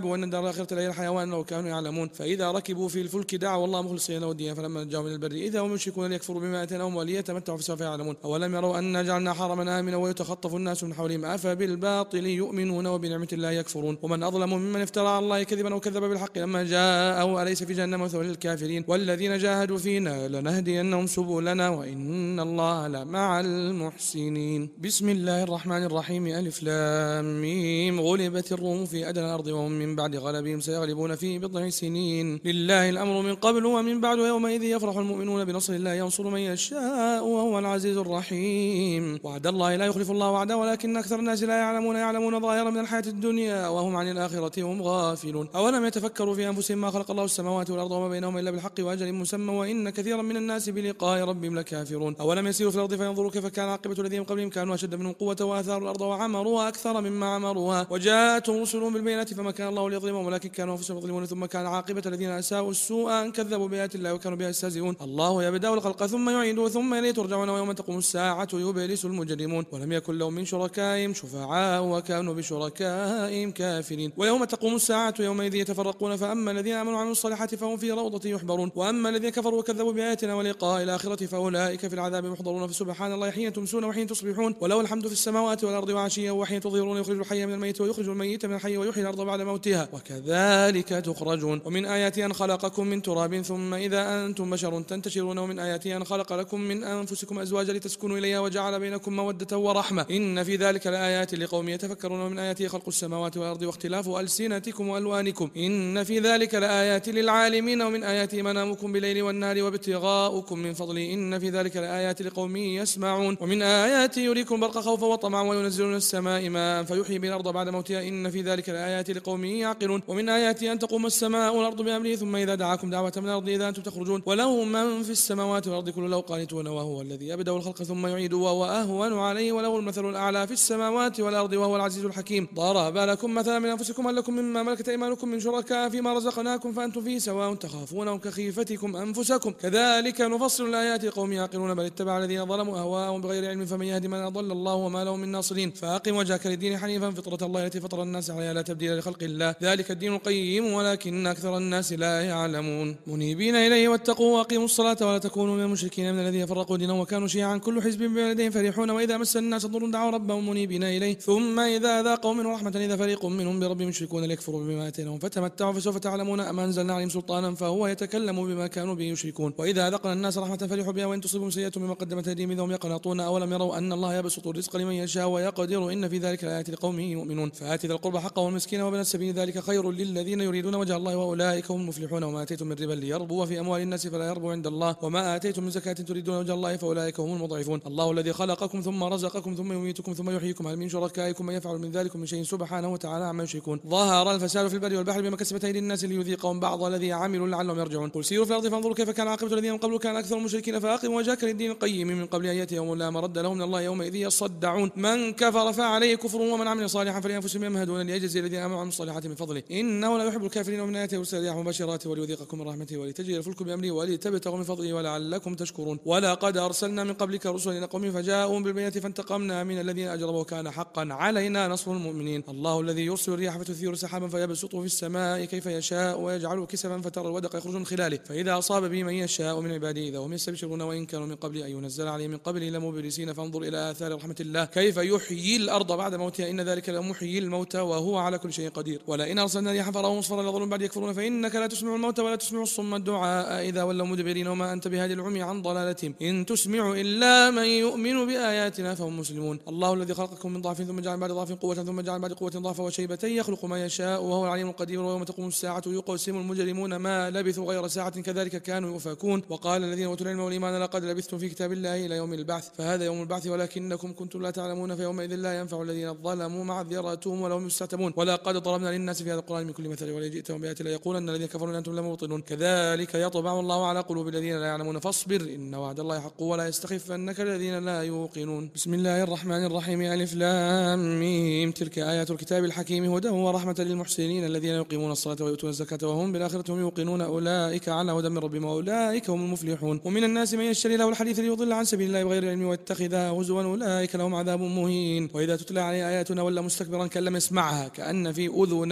العذاب وأن الدار الآخرة لهي الحيوان لو كانوا يعلمون. فإذا ركبوا في الفلك دعوا الله مخلصين له الدين فلما نجاهم من البر إذا هم يشركون ليكفروا بما آتيناهم وليتمتعوا فسوف يعلمون. أولم يروا أنا جعلنا حرما آمنا ويتخطف الناس من حولهم أفبالباطل يؤمنون وبنعمة الله يكفرون. ومن أظلم ممن افترى على الله كذبا أو كذب بالحق لما جاءه أليس في جهنم مثوى للكافرين والذين جاهدوا فينا لنهدينهم سبلنا وإن الله لمع المحسنين. بسم الله الرحمن الرحيم. ألف لام ميم. غلبت الروم في أدنى الأرض وهم من بعد غلبهم سيغلبون في بضع سنين لله الأمر من قبل ومن بعد يومئذ يفرح المؤمنون بنصر الله ينصر من يشاء وهو العزيز الرحيم. وعد الله لا يخلف الله وعده ولكن أكثر الناس لا يعلمون يعلمون ظاهرا من الحياة الدنيا وهم عن الآخرة هم غافلون. أولم يتفكروا في أنفسهم ما خلق الله السماوات والأرض وما بينهما إلا بالحق وأجل مسمى وإن كثيرا من الناس بلقاء ربهم لكافرون. أولم يسيروا في الأرض فينظروا كيف كان عاقبة الذين من قبلهم كانوا أشد منهم قوة وآثاروا الأرض وعمروها أكثر مما عمروها وجاءتهم رسلهم بالبينات فما كان الله ليظلمهم ولكن كانوا أنفسهم يظلمون ثم كان عاقبة الذين أساءوا السوء أن كذبوا بآيات الله وكانوا بها يستهزئون. الله يبدأ الخلق ثم يعيده ثم إليه ترجعون ويوم تقوم الساعة يبلس المجرمون ولم يكن لهم من شركائهم شفعاء وكانوا بشركائهم كافرين. ويوم تقوم الساعة يومئذ يتفرقون فأما الذين آمنوا وعملوا الصالحات فهم في روضة يحبرون وأما الذين كفروا وكذبوا بآياتنا ولقاء الآخرة فأولئك في العذاب محضرون. فسبحان الله حين تمسون وحين تصبحون وله الحمد في السماوات والأرض وعشيا وحين تظهرون يخرج الحي من الميت ويخرج الميت من الحي ويحيي الأرض بعد موتها وكذلك تخرجون. ومن آياته أن خلقكم من تراب ثم إذا أنتم بشر تنتشرون ومن آياته أن خلق لكم من أنفسكم أزواجا لتسكنوا إليها وجعل بينكم مودة ورحمة إن في ذلك لآيات لقوم يتفكرون. ومن آياته خلق السماوات والأرض واختلاف ألسنتكم وألوانكم إن في ذلك لآيات للعالمين. ومن آياته منامكم بالليل والنهار وابتغاؤكم من فضله إن في ذلك لآيات لقوم يسمعون. ومن آياته يريكم برق خوفا وطمعا وينزل من السماء ماء فيحيي به الأرض بعد موتها إن في ذلك لآيات لقوم يعقلون. ومن آياته أن تقوم السماء والأرض بأمره ثم إذا دعاكم دعوة من الأرض إذا أنتم تخرجون وله من في السماوات والأرض كل له قانتون وهو الذي يبدأ الخلق ثم يعيده وهو أهون عليه وله المثل الأعلى في السماوات والأرض وهو العزيز الحكيم. ضرب لكم مثلا من أنفسكم هل لكم مما ملكت أيمانكم من شركاء فيما رزقناكم فأنتم فيه سواء تخافونهم كخيفتكم أنفسكم كذلك نفصل الآيات لقوم يعقلون بل اتبع الذين ظلموا أهواءهم بغير علم فمن يهدي من أضل الله وما لهم من ناصرين. فأقم وجهك للدين حنيفا فطرة الله التي فطر الناس عليها لا تبديل لخلق الله ذلك الدين القيم ولكن أكثر الناس لا يعلمون. منيبين إليه واتقوا وأقيموا الصلاة ولا تكونوا من المشركين من الذين فرقوا دينهم وكانوا شيعا كل حزب بما لديهم فرحون وإذا مس الناس ضر دعوا ربهم منيبين إليه ثم إذا ذاقوا منه رحمة إذا فريق منهم بربهم يشركون ليكفروا بما آتيناهم فتمتعوا فسوف تعلمون أم أنزلنا عليهم سلطانا فهو يتكلم بما كانوا به يشركون. وإذا ذقنا الناس رحمة فرحوا بها وإن تصيبهم سيئة بما قدمت أيديهم إذا هم يقنطون أولم يروا أن الله يبسط الرزق لمن يشاء ويقدر إن في ذلك لآيات لقوم يؤمنون. فآت ذا القربى حقه والمسكين وابن السبيل ذلك خير للذين يريدون وجه الله وأولئك هم المفلحون. وما آتيتم من ربا ليربو في أموال الناس فلا يربو عند الله وما آتيتم من زكاة تريدون وجه الله فأولئك هم المضعفون. الله الذي خلقكم ثم رزقكم ثم يميتكم ثم يحييكم هل من شركائكم من يفعل من ذلك من شيء سبحانه وتعالى عما يشركون. ظهر الفساد في البر والبحر بما كسبت أيدي الناس ليذيقهم بعض الذي عملوا لعلهم يرجعون. قل سيروا في الأرض فانظروا كيف كان عاقبة الذين من قبل كان أكثر المشركين فأقم وجهك للدين القيم من قبل أن يأتي يوم لا مرد له من الله يومئذ يصدعون. من كفر فعليه كفر ومن عمل صالحا فلأنفسهم يمهدون ليجزي الذين آمنوا وعملوا الصالحات من فضله إنه لا يحب الكافرين. ومن آياته يرسل الرياح مباشرات وليذيقكم من رحمته ولتجري الفلك بأمره ولتبتغوا من فضله ولعلكم تشكرون. ولقد أرسلنا من قبلك رسلا إلى قومهم فجاءوا بالبينات فانتقمنا من الذين أجرموا وكان حقا علينا نصر المؤمنين. الله الذي يرسل الرياح فتثير سحابا فيبسطه في السماء كيف يشاء ويجعله كسفا فترى الودق يخرج من خلاله فإذا أصاب به من يشاء من عباده إذا هم يستبشرون وإن كانوا من قبل أن ينزل عليهم من قبله لمبلسين فانظر إلى آثار رحمة الله كيف يحيي الأرض بعد موتها إن ذلك لمحيي الموتى وهو على كل شيء قدير. ولئن أرسلنا ريحا فرأوا مصفرا لظلوا بعد يكفرون فإنك لا تسمع الموتى ولا تسمع الصم الدعاء إذا ولوا مدبرين وما أنت بهادي العمي عن ضلالتهم إن تسمع إلا من يؤمن بآياتنا فهم مسلمون. الله الذي خلقكم من ضعف ثم جعل بعد ضعف قوة ثم جعل بعد قوة ضعفا وشيبة يخلق ما يشاء وهو العليم القدير. ويوم تقوم الساعة يقسم المجرمون ما لبثوا غير ساعة كذلك كانوا يؤفكون. وقال الذين أوتوا العلم والإيمان لقد لبثتم في كتاب الله إلى يوم البعث فهذا يوم البعث ولكنكم كنتم لا تعلمون فيومئذ لا ينفع الذين ظلموا معذرتهم ولهم يستعتبون. ولقد ضربنا للناس في هذا القرآن من كل مثل ولئن جئتهم بآية لا يقولن الذين كفروا أنتم لمبطلون كذلك يطبع الله على قلوب الذين لا يعلمون فاصبر إن وعد الله حق ولا يستخفنك الذين لا يوقنون. بسم الله الرحمن الرحيم. ألف لام ميم. تلك آيات الكتاب الحكيم هدى ورحمة للمحسنين الذين يقيمون الصلاة ويؤتون الزكاة وهم بالآخرة هم يوقنون أولئك على هدى من ربهم وأولئك هم المفلحون. ومن الناس من يشتري له الحديث ليضل عن سبيل الله بغير علم ويتخذها هزوا أولئك لهم عذاب مهين. وإذا تتلى عليه آياتنا ولا مستكبرا كأن لم يسمعها كأن في أذنيه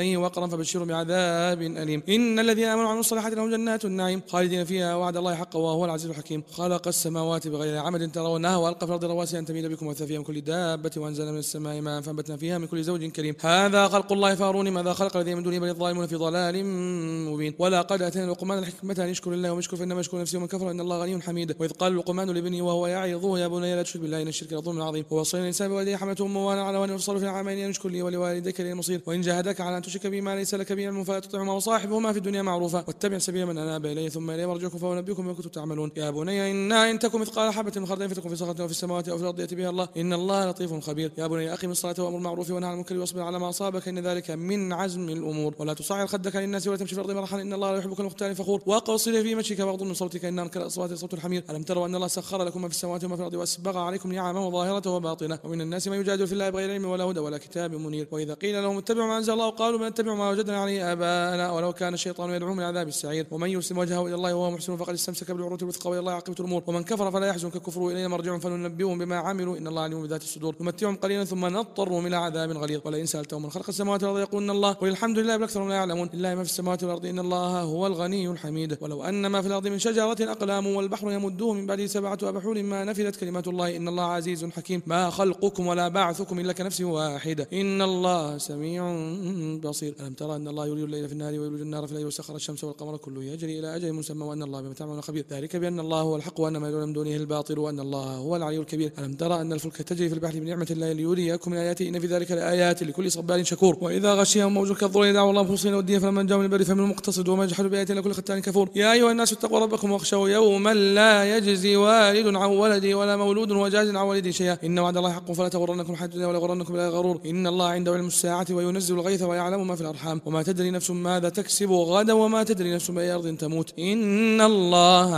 إليه وقرا فبشروا بعذاب أليم. إن الذين آمنوا وعملوا الصالحات لهم جنات النعيم خالدين فيها وعد الله حقا وهو العزيز الحكيم. خلق السماوات بغير عمد ترونها وألقى في الأرض رواسي أن تميد بكم وبث فيها من كل دابة وأنزل من السماء ماء فأنبتنا فيها من كل زوج كريم. هذا خلق الله فاروني ماذا خلق الذين من دونه بل الظالمون في ضلال مبين. ولقد آتينا لقمان الحكمة أن يشكر الله ويشكر فإنما يشكر نفسه ومن كفر إن الله غني حميد. وإذ قال لقمان لابنه وهو يعظه يا بني لا تشرك بالله إن الشرك لظلم عظيم. ووصينا الإنسان بوالديه حملته أمه وهنا على وهن وفصاله في العامين أن اشكر لي ولوالديك إليه المصير. وإن جاهداك على أن تشرك بما ليس لك به علم فلا تطعهما وصاحبهما في الدنيا معروفا واتبع سبيل من أناب إليه ثم إليه مرجعكم فأنبئكم بما كنتم تعملون. يا بني إنها إن تكن مثقال حبة من خردل فتكن في صخرة أو في السماوات أو في الأرض يأتي بها الله إن الله لطيف خبير. يا بني أقم الصلاة وأمر بالمعروف وانهى عن المنكر واصبر على ما أصابك إن ذلك من عزم الأمور. ولا تصعر خدك للناس ولا تمشي في الأرض مرحا إن الله لا يحب كل مختال فخور. وقصد في مشيك واغض من صوتك إن أنكر الأصوات صوت الحمير. ألم تروا أن الله سخر لكم ما في السماوات وما في الأرض وأسبغ عليكم نعمه ظاهرة وباطنة ومن الناس من يجادل في الله بغير علم ولا هدى ولا كتاب منير. وإذا قيل لهم اتبعوا ما أنزل الله قالوا بل نتبع ما وجدنا عليه آباءنا ولو كان الشيطان يدعوهم من عذاب السعير. ومن يسلم وجهه إلى الله وهو محسن فقد استمسك بالعروة الوثقى وإلى الله عاقبة الأمور. ومن كفر فلا يحزنك كفره إلينا مرجعهم فننبئهم بما عملوا إن الله عليم بذات الصدور. نمتعهم قليلا ثم نضطرهم إلى عذاب غليظ. ولئن سألتهم من خلق السماوات والأرض يقولون الله قل الحمد لله بل أكثرهم لا يعلمون. لله ما في السماوات والأرض إن الله هو الغني الحميد. ولو أن ما في الأرض من شجرة أقلام والبحر يمده من بعده سبعة أبحور ما نفذت كلمات الله إن الله عزيز حكيم. ما خلقكم ولا بعثكم إلا كنفس واحدة إن الله سميع بصير. ألم ترى أن الله يولي الليل في النهار ويولج النار في الليل وسخر الشمس والقمر كل يجري إلى أجل مسمى وأن الله بما تعملون خبير. ذلك بأن الله هو الحق وأن ما يدعون من دونه الباطل وأن الله هو العلي الكبير. ألم ترى أن الفلك تجري في البحر بنعمة الله ليريكم من آياته إن في ذلك لآيات لكل صبار شكور. وإذا غشيهم موج كالظلل دعوا الله مخلصين وديا فلما جاءوا من البر فمنهم مقتصد وما جحدوا بآياتنا كل ختان كفور. يا أيها الناس اتقوا ربكم واخشوا يوما لا يجزي والد عن ولده ولا مولود وجاز عن والده شيئا إن وعد الله حق فلا تغرنكم حياة الدنيا ولا يغرنكم بالله غرور. إن الله عنده علم الساعة وينزل الغيث ويعلم ما في الأرحام وما تدري نفس ماذا تكسب غدا وما تدري نفس بأي أرض تموت إن الله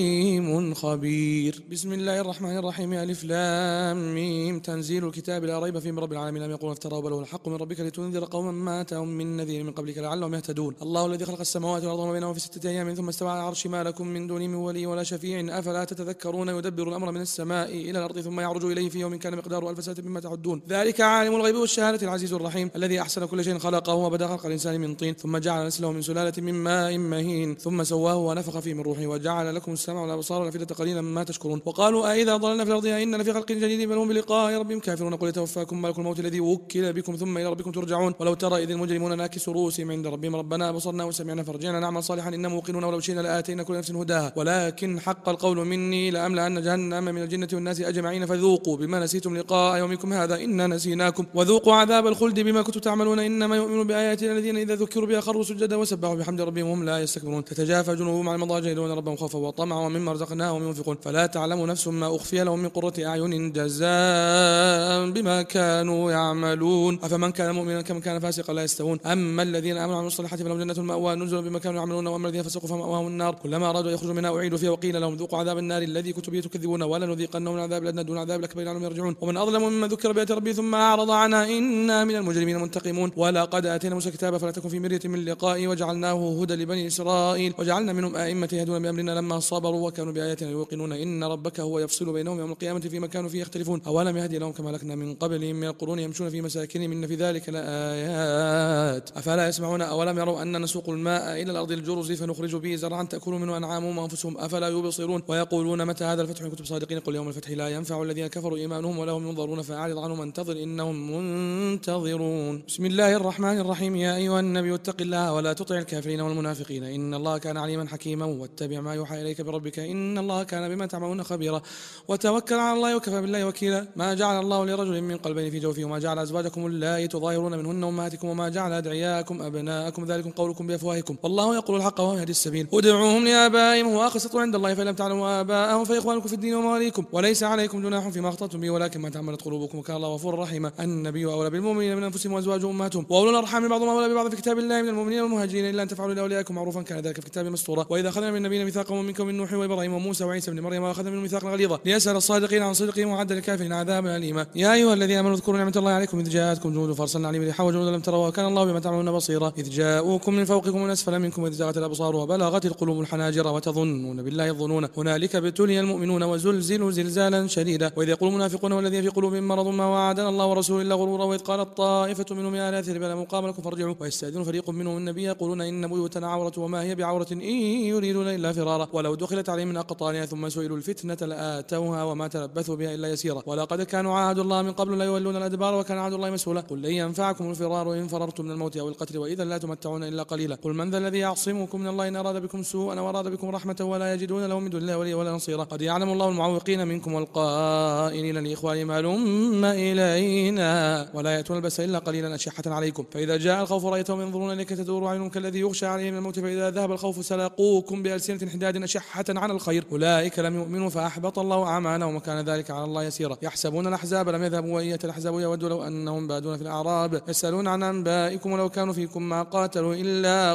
عليم خبير. بسم الله الرحمن الرحيم ألف لام ميم تنزيل الكتاب لا ريب فيه من رب العالمين لم يقولوا افتراه بل هو الحق من ربك لتنذر قوما ما أتاهم من نذير من قبلك لعلهم يهتدون. الله الذي خلق السماوات والأرض وما بينهما في ستة أيام ثم استوى على العرش ما لكم من دونه من ولي ولا شفيع أفلا تتذكرون. يدبر الأمر من السماء إلى الأرض ثم يعرج إليه في يوم كان مقداره ألف سنة مما تعدون. ذلك عالم الغيب والشهادة العزيز الرحيم الذي أحسن كل شيء خلقه وبدأ خلق الإنسان من طين ثم جعل نسله من سلالة من ماء مهين ثم سواه ونفخ فيه من روحه وجعل لكم السمع والأبصار والأفئدة قليلا ما تشكرون. وقالوا أئذا ضللنا في الأرض أئنا لفي خلق جديد بل هم بلقاء ربهم كافرون. قل يتوفاكم ملك الموت الذي وكل بكم ثم إلى ربكم ترجعون. ولو ترى إذ المجرمون ناكسوا رؤوسهم عند ربهم ربنا أبصرنا وسمعنا فرجعنا نعمل صالحا إنا موقنون ولو شئنا لآتينا كل نفس هداها ولكن حق القول مني لأملأن جهنم من الجنة والناس أجمعين فذوقوا بما نسيتم لقاء يومكم هذا إنا نسيناكم وذوقوا عذاب الخلد بما كنتم تعملون إنما يؤمن بآياتنا الذين إذا ذكروا بها خروا سجدا وسبحوا بحمد ربهم وهم لا يستكبرون. تتجافى جنوبهم عن المضاجع يدعون ربهم خوفا وطمعا ومما رزقناهم ينفقون فلا تعلم نفس ما أخفي لهم من قرة أعين جزاء بما كانوا يعملون. أفمن كان مؤمنا كمن كان فاسقا لا يستوون. أما الذين آمنوا وعملوا الصالحات فلهم جنة المأوى نزلا بما كانوا يعملون وأما الذين فسقوا فمأواهم النار كلما أرادوا يخرجوا منها أعيدوا فيها وقيل لهم ذوقوا عذاب النار الذي كنتم به تكذبون ولنذيقنهم من عذاب الأدنى دون عذاب الأكبر لعلهم يرجعون. ومن أظلم ممن ذكر بآيات ربه ثم أعرض عنها إنا من المجرمين منتقمون. ولقد آتينا موسى الكتاب فلا تكن في مرية من لقائه وجعلناه هدى لبني إسرائيل وجعلنا منهم أئمة يهدون بأمرنا لما صبروا وكانوا بآياتنا يوقنون إن ربك هو يفصل بينهم يوم القيامة فيما كانوا فيه يختلفون. أولم يهدي لهم كما لكنا من قبلهم من القرون يمشون في مساكنهم إن في ذلك لآيات أفلا يسمعون. أولم يروا أن نسوق الماء إلى الأرض الجرز فنخرج به زرعا تأكل منه أنعامهم وأنفسهم أفلا يبصرون. ويقولون متى هذا الفتح إن كنتم صادقين قل يوم الفتح لا ينفع الذين كفروا إيمانهم ولا هم ينظرون فأعرض عنهم انتظر إنهم منتظرون. بسم الله الرحمن الرحيم يا أيها النبي اتق الله ولا تطع الكافرين والمنافقين إن الله كان عليما حكيما واتبع ما يوحى إليك بربك إن الله كان بما تعملون خبيرا وتوكل على الله وكفى بالله وكيلا. ما جعل الله لرجل من قلبين في جوفه وما جعل أزواجكم اللائي تظاهرون منهن أمهاتكم وما جعل أدعياءكم أبناءكم ذلكم قولكم بأفواهكم والله يقول الحق وهو يهدي السبيل. ادعوهم لآبائهم هو أقسط عند الله فإن لم تعلموا آباءهم فإخوانكم في الدين ومواليكم وليس عليكم جناح فيما أخطأتم به ولكن ما تعملت قلوبكم وكان الله غفورا رحيما. النبي أولى بالمؤمنين من أنفسهم وأزواجهم أمهاتهم وأولو الأرحام بعضهم أولى ببعض في كتاب الله من المؤمنين والمهاجرين إلا أن تفعلوا لأوليائكم معروفا كان ذلك في كتاب مسطورا. وإذا أخذنا من النبيين ميثاقا منكم من نوح وإبراهيم وموسى وعيسى بن مريم وأخذنا منهم ميثاقا غليظا ليسأل الصادقين عن صدقهم وعد للكافرين عذابا أليما. يا أيها الذين آمنوا اذكروا نعمة الله عليكم إذ جاءتكم جنود فأرسلنا عليهم ريحا وجنودا لم تروا وكان الله بما تعملون بصيرا. إذ جاءوكم من فوقكم ومن أسفل منكم وإذ زاغت الأبصار وبلغت القلوب الحناجر وتظنون بالله الظنون هنالك ابتلي المؤمنون وزلزلوا زلزالا شديدا. وإذ يقول المنافقون والذين في قلوبهم مرض ما وعدنا الله ورسوله إلا غرورا. وإذ قالت طائفة منهم يا أهل يثرب لا يقام لكم فارجعوا. ويستأذن فريق منهم النبي يقولون إن بيوتنا عورة وما هي بعورة إن يريدون إلا فرارا ولو دخلت عليهم من أقطارها ثم سئلوا الفتنة لآتوها وما تلبثوا بها إلا يسيرا ولقد كانوا عاهدوا الله من قبل لا يولون الأدبار وكان عهد الله مسؤولا. قل لن ينفعكم الفرار إن فررتم من الموت أو القتل وإذا لا تمتعون إلا قليلا. قل من ذا الذي يعصمكم من الله إن أراد بكم سوءا وأراد بكم رحمة ولا يجدون لهم من دون الله وليا ولا نصيرا. قد يعلم الله المعوقين منكم والقائلين لإخوانهم هلم إلينا ولا يأتون البأس إلا قليلا أشحة عليكم فإذا جاء الخوف رأيتهم ينظرون إليك تدور أعينهم كالذي يغشى عليه من الموت فإذا ذهب الخوف سلاقوكم بألسنة حداد أشحة على الخير أولئك لم يؤمنوا فأحبط الله أعمالهم وكان ذلك على الله يسيرا. يحسبون الأحزاب لم يذهبوا وإن يأتي الأحزاب يودوا لو أنهم بادون في الأعراب يسألون عن أنبائكم ولو كانوا فيكم ما قاتلوا إلا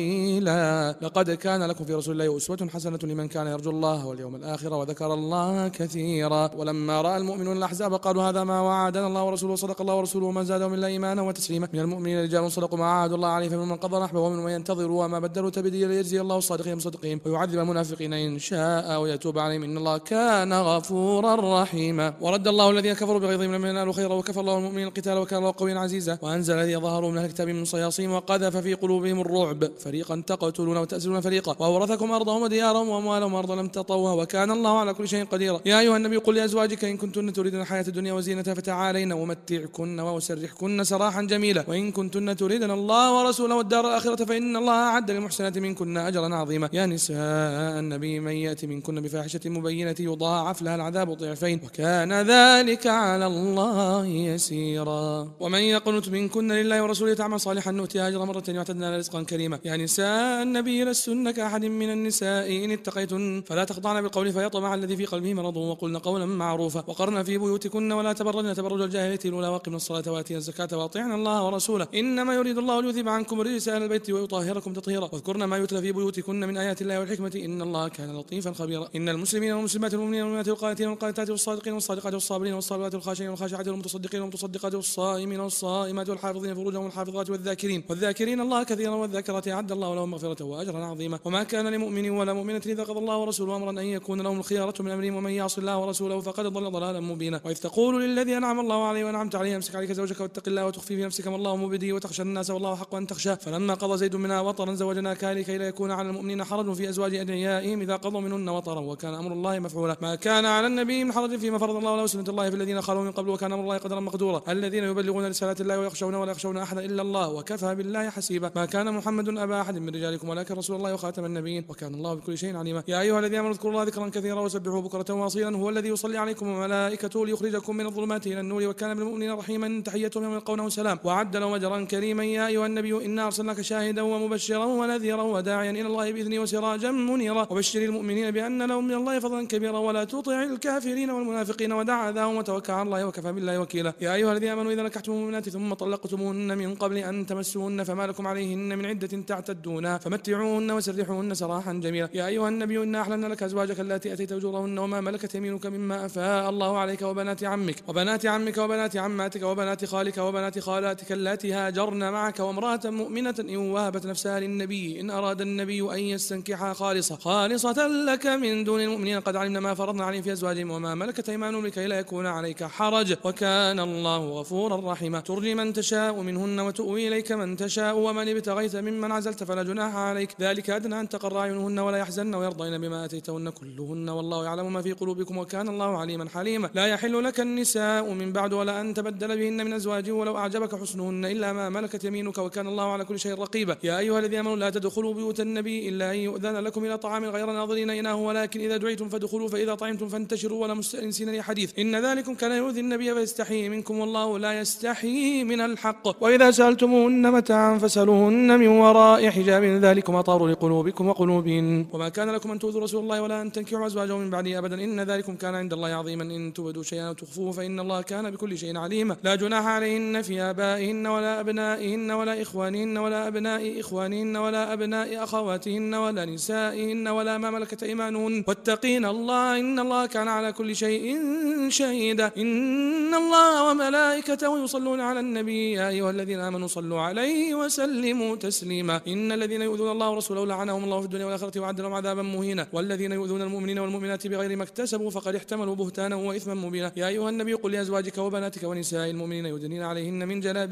قليلا. لقد كان لكم في رسول الله أسوة حسنة لمن كان يرجو الله واليوم الآخر وذكر الله كثيرا. ولما رأى المؤمنون الأحزاب قالوا هذا ما وعدنا الله ورسوله وصدق الله ورسوله وما زادهم إلا إيمانا وتسليما. من المؤمنين رجال صدقوا ما عاهدوا الله عليه فمن قضى نحبه ومن ينتظروا وما بدلوا تبديلا ليجزي الله الصادقين بصدقهم ويعذب المنافقين إن شاء ويتوب عليهم إن الله كان غفورا رحيما. ورد الله الذين كفروا بغيظهم لم ينالوا خيرا وكفى الله المؤمنين القتال وكان الله قويا عزيزا. وأنزل الذين ظهروا من أهل الكتاب من صياصيهم وقذف في قلوبهم الرعب فريقا تقتلون وتأسرون فريقا وأورثكم أرضهم وديارهم وأموالهم أرضا لم تطوها وكان الله على كل شيء قديرا. يا أيها النبي قل لأزواجك إن كنتن تريدن الحياة الدنيا وزينتها فتعالين ومتعكن وأسرحكن سراحا جميلا وإن كنتن تريدن الله ورسوله والدار الآخرة فإن الله أعد للمحسنات منكن أجرا عظيما. يا نساء النبي من يأتي منكن بفاحشة مبينة يضاعف لها العذاب ضعفين وكان ذلك على الله يسيرا. ومن يقنت منكن لله ورسوله تعمل صالحا نؤتيها أجرا مرتين واعتدنا رزقا كريما. يا نساء النبي لستن كأحد من النساء إن اتقيتن فلا تخضعن بالقول فيطمع الذي في قلبه مرض وقلن قولا معروفا وقرن في بيوتكن ولا تبرجن تبرج الجاهلية الأولى وأقمن الصلاة وآتينا الزكاة وأطيعن الله ورسوله إنما يريد الله ليذهب عنكم الرجس أهل البيت ويطهركم تطهيرا واذكرن ما يتلى في بيوتكن من آيات الله والحكمة إن الله كان لطيفا خبيرا. إن المسلمين والمسلمات والمؤمنين والمؤمنات والقانتين والقانتات والصادقين والصادقات والصابرين والصابرات والخاشعين والخاشعات والمتصدقين والمتصدقات والصائمين والصائمات والحافظين فروجهم والحافظات والذاكرين والذاكرين الله كثيرا والذاكرات أعد الله لهم مغفرة وأجرا عظيما. وما كان لمؤمن ولا مؤمنة إذا قضى الله ورسوله أمرا أن يكون لهم الخيارة من أمرهم ومن يعص الله ورسوله فقد ضل ضلالا مبينا. وإذ تقول للذي أنعم الله عليه وأنعمت عليه أمسك عليك زوجك واتق الله وتخفي في نفسك ما الله مبديه وتخشى الناس والله حق أن تخشى فلما قضى زيد منها وطرا زوجناكها لكي لا يكون على المؤمنين حرج في أزواج أدعيائهم إذا قضوا منهن وطرا وكان أمر الله مفعولا. ما كان على النبي من حرج فيما فرض الله له سنة الله في الذين خلوا من قبل وكان أمر الله قدرا مقدورا. الذين يبلغون رسالات الله ويخشون ولا يخشون أحدا إلا الله وكفى بالله حسيبا. ما كان محمد أبا أحد من رجالكم ولكن رسول الله وخاتم النبيين وكان الله بكل شيء عليما. يا أيها الذين آمنوا اذكروا الله ذكرا كثيرا وسبحوه بكرة وأصيلا هو الذي يصلي عليكم وملائكته ليخرجكم من الظلمات إلى النور وكان بالمؤمنين رحيما تحيتهم يوم يلقونه سلام وعد لهم أجرا كريما. يا أيها النبي إنا أرسلناك شاهدا ومبشرا ونذيرا وداعيا إلى الله بإذنه وسراجا منيرا وبشر المؤمنين بأن لهم من الله فضلا كبيرا ولا تطع الكافرين والمنافقين ودع أذاهم وتوكل على الله وكفى بالله وكيلا. يا أيها الذين آمنوا إذا نكحتم المؤمنات ثم طلقتموهن من قبل أن تمسوهن فما لكم عليهن من عدة تعتدونها فمتعوهن وسرحوهن سراحا جميلا. يا أيها النبي إنا أحللنا لك أزواجك التي أتيت أجورهن وما ملكت يمينك مما أفاء الله عليك وبنات عمك وبنات عمك وبنات عماتك وبنات خالك وبنات خالاتك اللاتي هاجرن معك وامرأة مؤمنة إن وهبت نفسها للنبي إن أراد النبي أن يستنكحها خالصة خالصة لك من دون المؤمنين قد علمنا ما فرضنا عليهم في أزواجهم وما ملكت أيمانهم لكي لا يكون عليك حرج وكان الله غفورا رحيما. ترجي من تشاء منهن وتؤوي إليك من تشاء ومن ابتغيت ممن عزلت فلا جناح عليك ذلك أدنى أن تقر أعينهن ولا يحزن ويرضين بما آتيتهن كلهن والله يعلم ما في قلوبكم وكان الله عليما حليما. لا يحل لك النساء من بعد ولا أن تبدل بهن من أزواج ولو أعجبك حسنهن إلا ما ملكت يمينك وكان الله على كل شيء رقيبا. يا أيها الذين آمنوا لا تدخلوا بيوت النبي إلا أن يؤذن لكم إلى طعام غير ناظرين إناه ولكن إذا دعيتم فادخلوا فإذا طعمتم فانتشروا ولا مستأنسين لحديث إن ذلكم كان يؤذي النبي فيستحيي منكم والله لا يستحيي من الحق. وإذا سألتموهن متاعا فاسألوهن من وراء حجاب ذلكم أطهر لقلوبكم وقلوبهن. وما كان لكم أن تؤذوا رسول الله ولا أن تنكحوا أزواجه من بعده أبدا إن ذلكم كان عند الله عظيما. إن تبدوا شيئا أو تخفوه فإن الله كان بكل شيء عليما. لا جناح عليهن في آبائهن ولا أبنائهن ولا إخوانهن ولا أبناء إخوانهن ولا أبناء أخواتهن ولا نسائهن ولا ما ملكت أيمانهن واتقين الله إن الله كان على كل شيء شهيدا. إن الله وملائكته يصلون على النبي يا أيها الذين آمنوا صلوا عليه وسلموا تسليما. إن الذين يؤذون الله ورسوله لعنهم الله في الدنيا والآخرة وأعد لهم عذابا مهينا. والذين يؤذون المؤمنين والمؤمنات بغير ما اكتسبوا فقد احتملوا بهتانا وإثما مبينا. يا أيها النبي قل لأزواجك وبناتك ونساء المؤمنين يدنين عليهن من جلابيبهن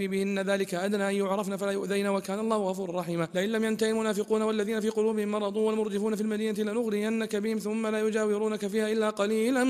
ذلك أدنى أن يعرفن فلا يؤذين وكان الله غفورا رحيما. لئن لم ينتهي المنافقون والذين في قلوبهم مرض والمرجفون في المدينة لنغرينك بهم ثم لا يجاورونك فيها إلا قليلا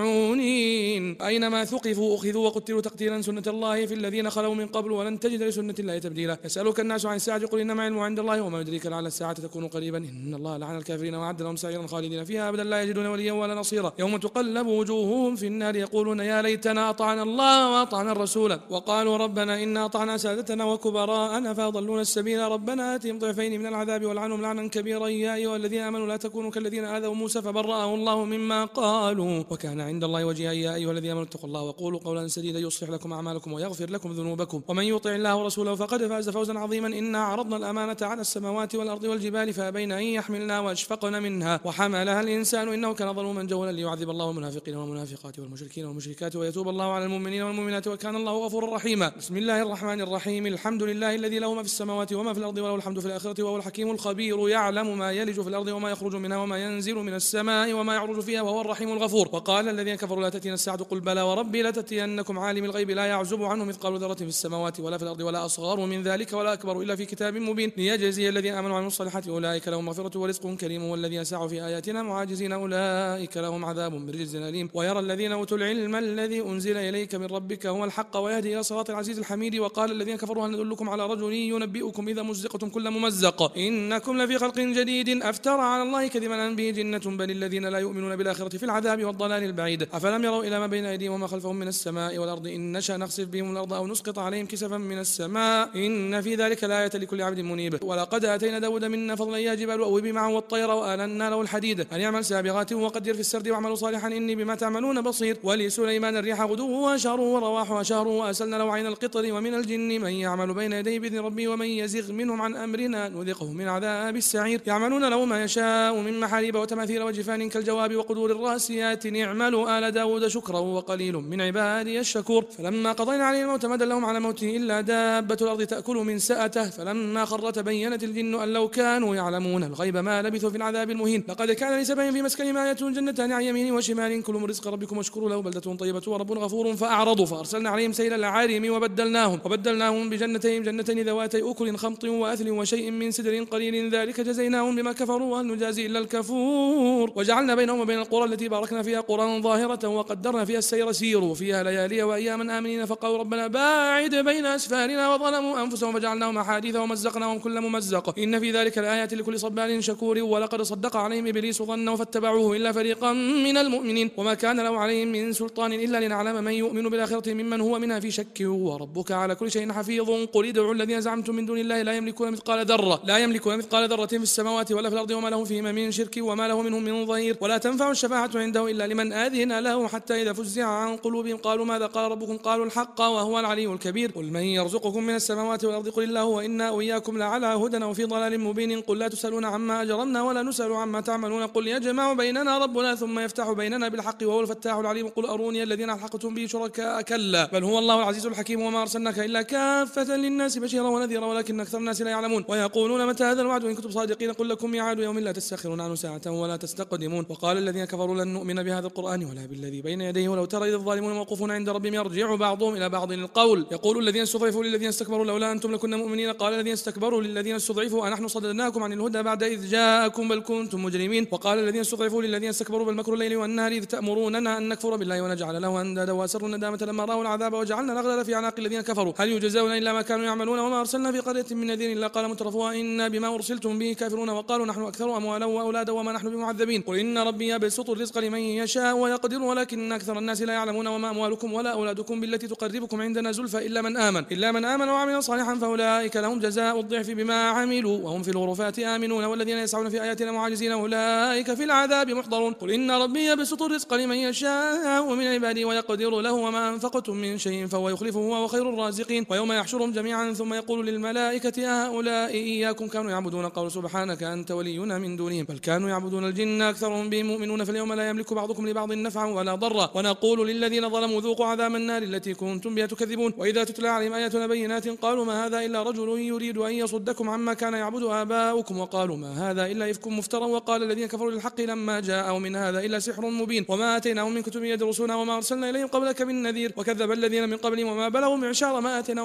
ملعونين. أينما ثقفوا أخذوا وقتلوا تقتيلا سنة الله في الذين خلوا من قبل ولن تجد لسنة الله تبديلا. يسألك الناس عن الساعة قل إنما علمها عند الله وما يدريك لعل الساعة تكون قريبا إن الله لعن الكافرين وأعد لهم سعيرا خالدين فيها أبدا لا يجدون وليا ولا نصيرا. يوم تقلب وجوههم في النار يقولون يا ليتنا أطعنا الله وأطعنا الرسول وقالوا ربنا إنا أطعنا سادتنا وكبراءنا فأضلونا السبيل ربنا آتهم ضعفين من العذاب والعنهم لعنا كبيرا يا أيها الذين آمنوا لا تكونوا كالذين آذوا موسى فبرأه الله مما قالوا وكان عند الله وجيها. يا أيها الذين آمنوا اتقوا الله وقولوا قولا سديدا يصلح لكم أعمالكم ويغفر لكم ذنوبكم ومن يطع الله ورسوله فقد فاز فوزا عظيما. إنا عرضنا الأمانة على السماوات والأرض والجبال فأبين أن يحملنا وأشفقن منها وحملها الإنسان إنه كان ظلوما جهولا ليعذب الله المنافقين والمنافقات والمشركين والمشركات ويتوب الله على المؤمنين والمؤمنات وكان الله غفورا رحيما. بسم الله الرحمن الرحيم. الحمد لله الذي له ما في السماوات وما في الأرض وله الحمد في الآخرة وهو الحكيم الخبير يعلم ما يلج في الأرض وما يخرج منها وما ينزل من السماء وما يعرج فيها وهو الرحيم الغفور. وقال الذين كفروا لا تأتينا الساعة قل بلى وربي لتأتينكم عالم الغيب لا يعزب عنه مثقال ذرة في السماوات ولا في الأرض ولا أصغر من ذلك ولا أكبر إلا في كتاب مبين ليجزي الذين آمنوا وعملوا الصالحات أولئك لهم مغفرة ورزق كريم والذين سعوا في آياتنا معاجزين أولئك لهم عذاب من رجز أليم. ويرى الذين أوتوا العلم الذي أنزل إليك من ربك هو الحق ويهدي إلى صراط العزيز الحميد. وقال الذين كفروا هل ندلكم على رجل ينبئكم إذا مزقتم كل ممزق إنكم لفي خلق جديد أفترى على الله كذبا أن به جنة بل الذين لا يؤمنون بالآخرة في العذاب والضلال البعيد. أفلم يروا إلى ما بين أيديهم وما خلفهم من السماء والأرض إن نشأ نخسف بهم الأرض أو نسقط عليهم كسفا من السماء إن في ذلك لآية لكل عبد منيب. ولقد آتينا داود منا فضلا يا جبال أوبي معه والطير وآلنا له الحديد أن يعمل سابغات وقدر في السرد واعملوا صالحا إني بما تعملون بصير. ولسليمان الريح غدوها شهر ورواحها شهر وأسلنا له عين القطر ومن الجن من يعمل بين يديه بإذن ربي ومن يزغ منهم عن أمرنا نذقه من عذاب السعير. يعملون له ما يشاء من محاريب وتماثيل وجفان كالجواب وقدور الراسيات اعملوا آل داود شكرا وقليل من عبادي الشكور. فلما قضينا عليه الموت ما دلهم على موته إلا دابة الأرض تأكل من سأته فلما خر تبينت الجن أن لو كانوا يعلمون الغيب ما لبثوا في العذاب المهين. لقد كان لسبع في مسكنهم آية جنتان عن يمين وشمال كلوا من رزق ربكم واشكروا له بلدة طيبة ورب غفور. فأعرضوا فأرسلنا عليهم سيل العارم وبدلناهم وبدلناهم بجنتين جنتين ذواتي أكل خمط وأثل وشيء من سدر قليل ذلك جزيناهم بما كفروا وهل نجازي إلا الكفور. وجعلنا بينهم وبين القرى التي باركنا فيها قرى ظاهرة وقدرنا فيها السير سيروا فيها ليالي وأياما آمنين فقالوا ربنا باعد بين أسفارنا وظلموا أنفسهم فجعلناهم أحاديث ومزقناهم كل ممزق إن في ذلك الآيات لكل صبار شكور. ولقد صدق عليهم إبليس ظنه فاتبعوه إلا فريقا من المؤمنين وما كان له عليهم من سلطان إلا لنعلم من يؤمن بالآخرة ممن هو منها في شك وربك على كل شيء حفيظ. قل ادعوا الذين زعمتم من دون الله لا يملكون مثقال ذرة لا يملكون مثقال ذرة في السماوات ولا في الأرض وما له فيهما من شرك وما له منهم من ظهير. ولا تنفع الشفاعة عنده إلا لمن آذن له حتى إذا فزع عن قلوبهم قالوا ماذا قال ربكم قالوا الحق وهو العلي الكبير. قل من يرزقكم من السماوات والأرض قل الله وإنا وإياكم لعلى هدى وفي ضلال مبين. قل لا تسألون عما أجرمنا ولا نسأل عما تعملون قل يجمع بيننا ربنا ثم يفتح بيننا بالحق وهو الفتاح العليم. قل أروني الذين ألحقتم به شركاء كلا بل هو الله العزيز الحكيم وما أرسلناك إلا كافة للناس بشيرا ونذيرا ولكن أكثر الناس لا يعلمون. ويقولون متى هذا الوعد إن كنتم صادقين قل لكم ميعاد يوم لا تستأخرون عنه ساعة ولا تستقدمون. وقال الذين كفروا لن نؤمن بهذا القرآن ولا بالذي بين يديه ولو ترى إذ الظالمون موقوفون عند ربهم يرجع بعضهم إلى بعض القول يقول الذين استضعفوا للذين استكبروا لولا أنتم لكنا مؤمنين قال الذين استكبروا للذين استضعفوا أنحن صددناكم عن الهدى بعد إذ جاءكم بل كنتم مجرمين. وقال الذين استضعفوا للذين استكبروا بل مكر الليل والنهار إذ تأمروننا أن نكفر بالله ونجعل له أندادا وأسروا الندامة لما رأوا العذاب وجعلنا الأغلال في أعناق الذين كفروا هل يجزون إلا ما كانوا يعملون وما أرسلنا في قرية من نذير إلا قال مترفوها إنا بما أرسلتم به كافرون وقالوا نحن أكثر أموالا وأولادا وما نحن بمعذبين. قل إن ربي يبسط الرزق لمن يشاء ويقدر ولكن أكثر الناس لا يعلمون. وما أموالكم ولا أولادكم بالتي تقربكم عندنا زلفى إلا من آمن إلا من آمن وعمل صالحا فأولئك لهم جزاء الضعف بما عملوا وهم في الغرفات آمنون والذين يسعون في آياتنا معاجزين أولئك في العذاب محضرون. قل إن ربي يبسط الرزق لمن يشاء ومن عباده ويقدر له وما أنفقتم من شيء فهو يخلفه وهو خير الرازقين. ويوم يحشرهم جميعا ثم يقول للملائكة هؤلاء إياكم كانوا يعبدون قالوا سبحانك أنت ولينا من دونهم بل كانوا يعبدون الجن أكثرهم بهم مؤمنون فاليوم لا يملك بعضكم لبعض نفعا ولا ضرا ونقول للذين ظلموا ذوقوا عذاب النار التي كنتم بها تكذبون. وإذا تتلى عليهم آياتنا بينات قالوا ما هذا إلا رجل يريد أن يصدكم عما كان يعبد آباؤكم وقالوا ما هذا إلا إفك مفترى. وقال الذين كفروا للحق لما جاءوا من هذا إلا سحر مبين وما آتيناهم من كتب يدرسونها وما أرسلنا إليهم قبلك من نذير وكذب الذين من قبلهم وما بلغوا معشار ما آتيناهم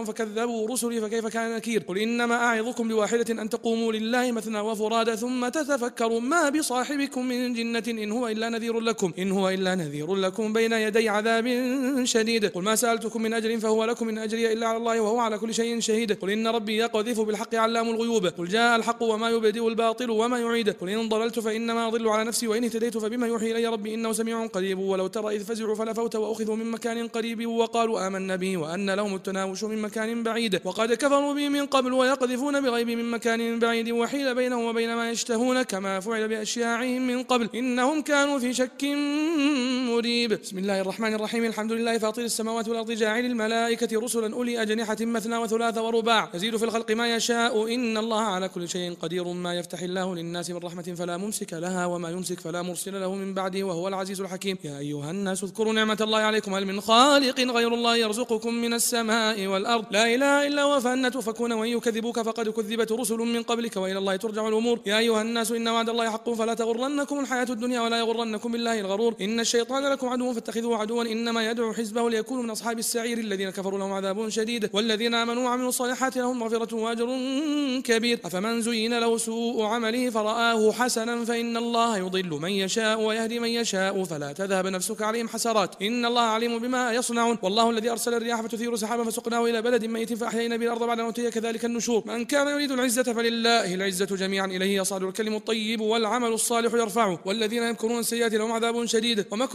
جاءهم فكذبوا رسلي فكيف كان نكير. قل إنما أعظكم بواحدة أن تقوموا لله مثنى وفرادى ثم تتفكروا ما بصاحبكم من جنة إن هو إلا نذير لكم إن هو إلا نذير لكم بين يدي عذاب شديد. قل ما سألتكم من أجر فهو لكم إن أجري إلا على الله وهو على كل شيء شهيد. قل إن ربي يقذف بالحق علام الغيوب. قل جاء الحق وما يبدئ الباطل وما يعيد. قل إن ضللت فإنما أضل على نفسي وإن اهتديت فبما يوحي إلي ربي إنه سميع قريب. ولو ترى إذ فزعوا فلا فوت وأخذوا من مكان قريب وقالوا آمنا به وأن لهم التناوش من مكان بعيد وقد كفروا به من قبل ويقذفون بغيب من مكان بعيد وحيل بينهم وبين ما يشتهون كما فعل بأشياعهم من قبل إنهم كانوا في شك مريب. بسم الله الرحمن الرحيم. الحمد لله فاطر السماوات والأرض جاعل الملائكة رسلا أولي أجنحة مثنى وثلاث ورباع يزيد في الخلق ما يشاء إن الله على كل شيء قدير. ما يفتح الله للناس من رحمة فلا ممسك لها وما يمسك فلا مرسل له من بعده وهو العزيز الحكيم. يا أيها الناس اذكروا نعمة الله عليكم هل من خالق غير الله يرزقكم من السماء والأرض لا إله إلا هو فأنى تؤفكون وإن يكذبوك فقد كذبت رسل من قبلك وإلى الله ترجع الأمور. يا أيها الناس إن وعد الله حق فلا تغرنكم الحياة الدنيا ولا يغرنكم بالله الغرور. إن الشيطان لكم عدو فاتخذوه عدوا إنما يدعو حزبه ليكونوا من أصحاب السعير الذين كفروا لهم عذاب شديد والذين آمنوا وعملوا الصالحات لهم مغفرة وأجر كبير. أفمن زين له سوء عمله فرآه حسنا فإن الله يضل من يشاء ويهدي من يشاء فلا تذهب نفسك عليهم حسرات إن الله عليم بما يصنعون. والله الذي أرسل الرياح فتثير سحابا فسقناه إلى بلد ميت فأحيينا به الأرض بعد موتها كذلك النشور. من كان يريد العزة فلله العزة جميعا إليه يصعد الكلم الطيب والعمل الصالح يرفعه والذين يمكرون السيئات لهم عذاب شديد ومكر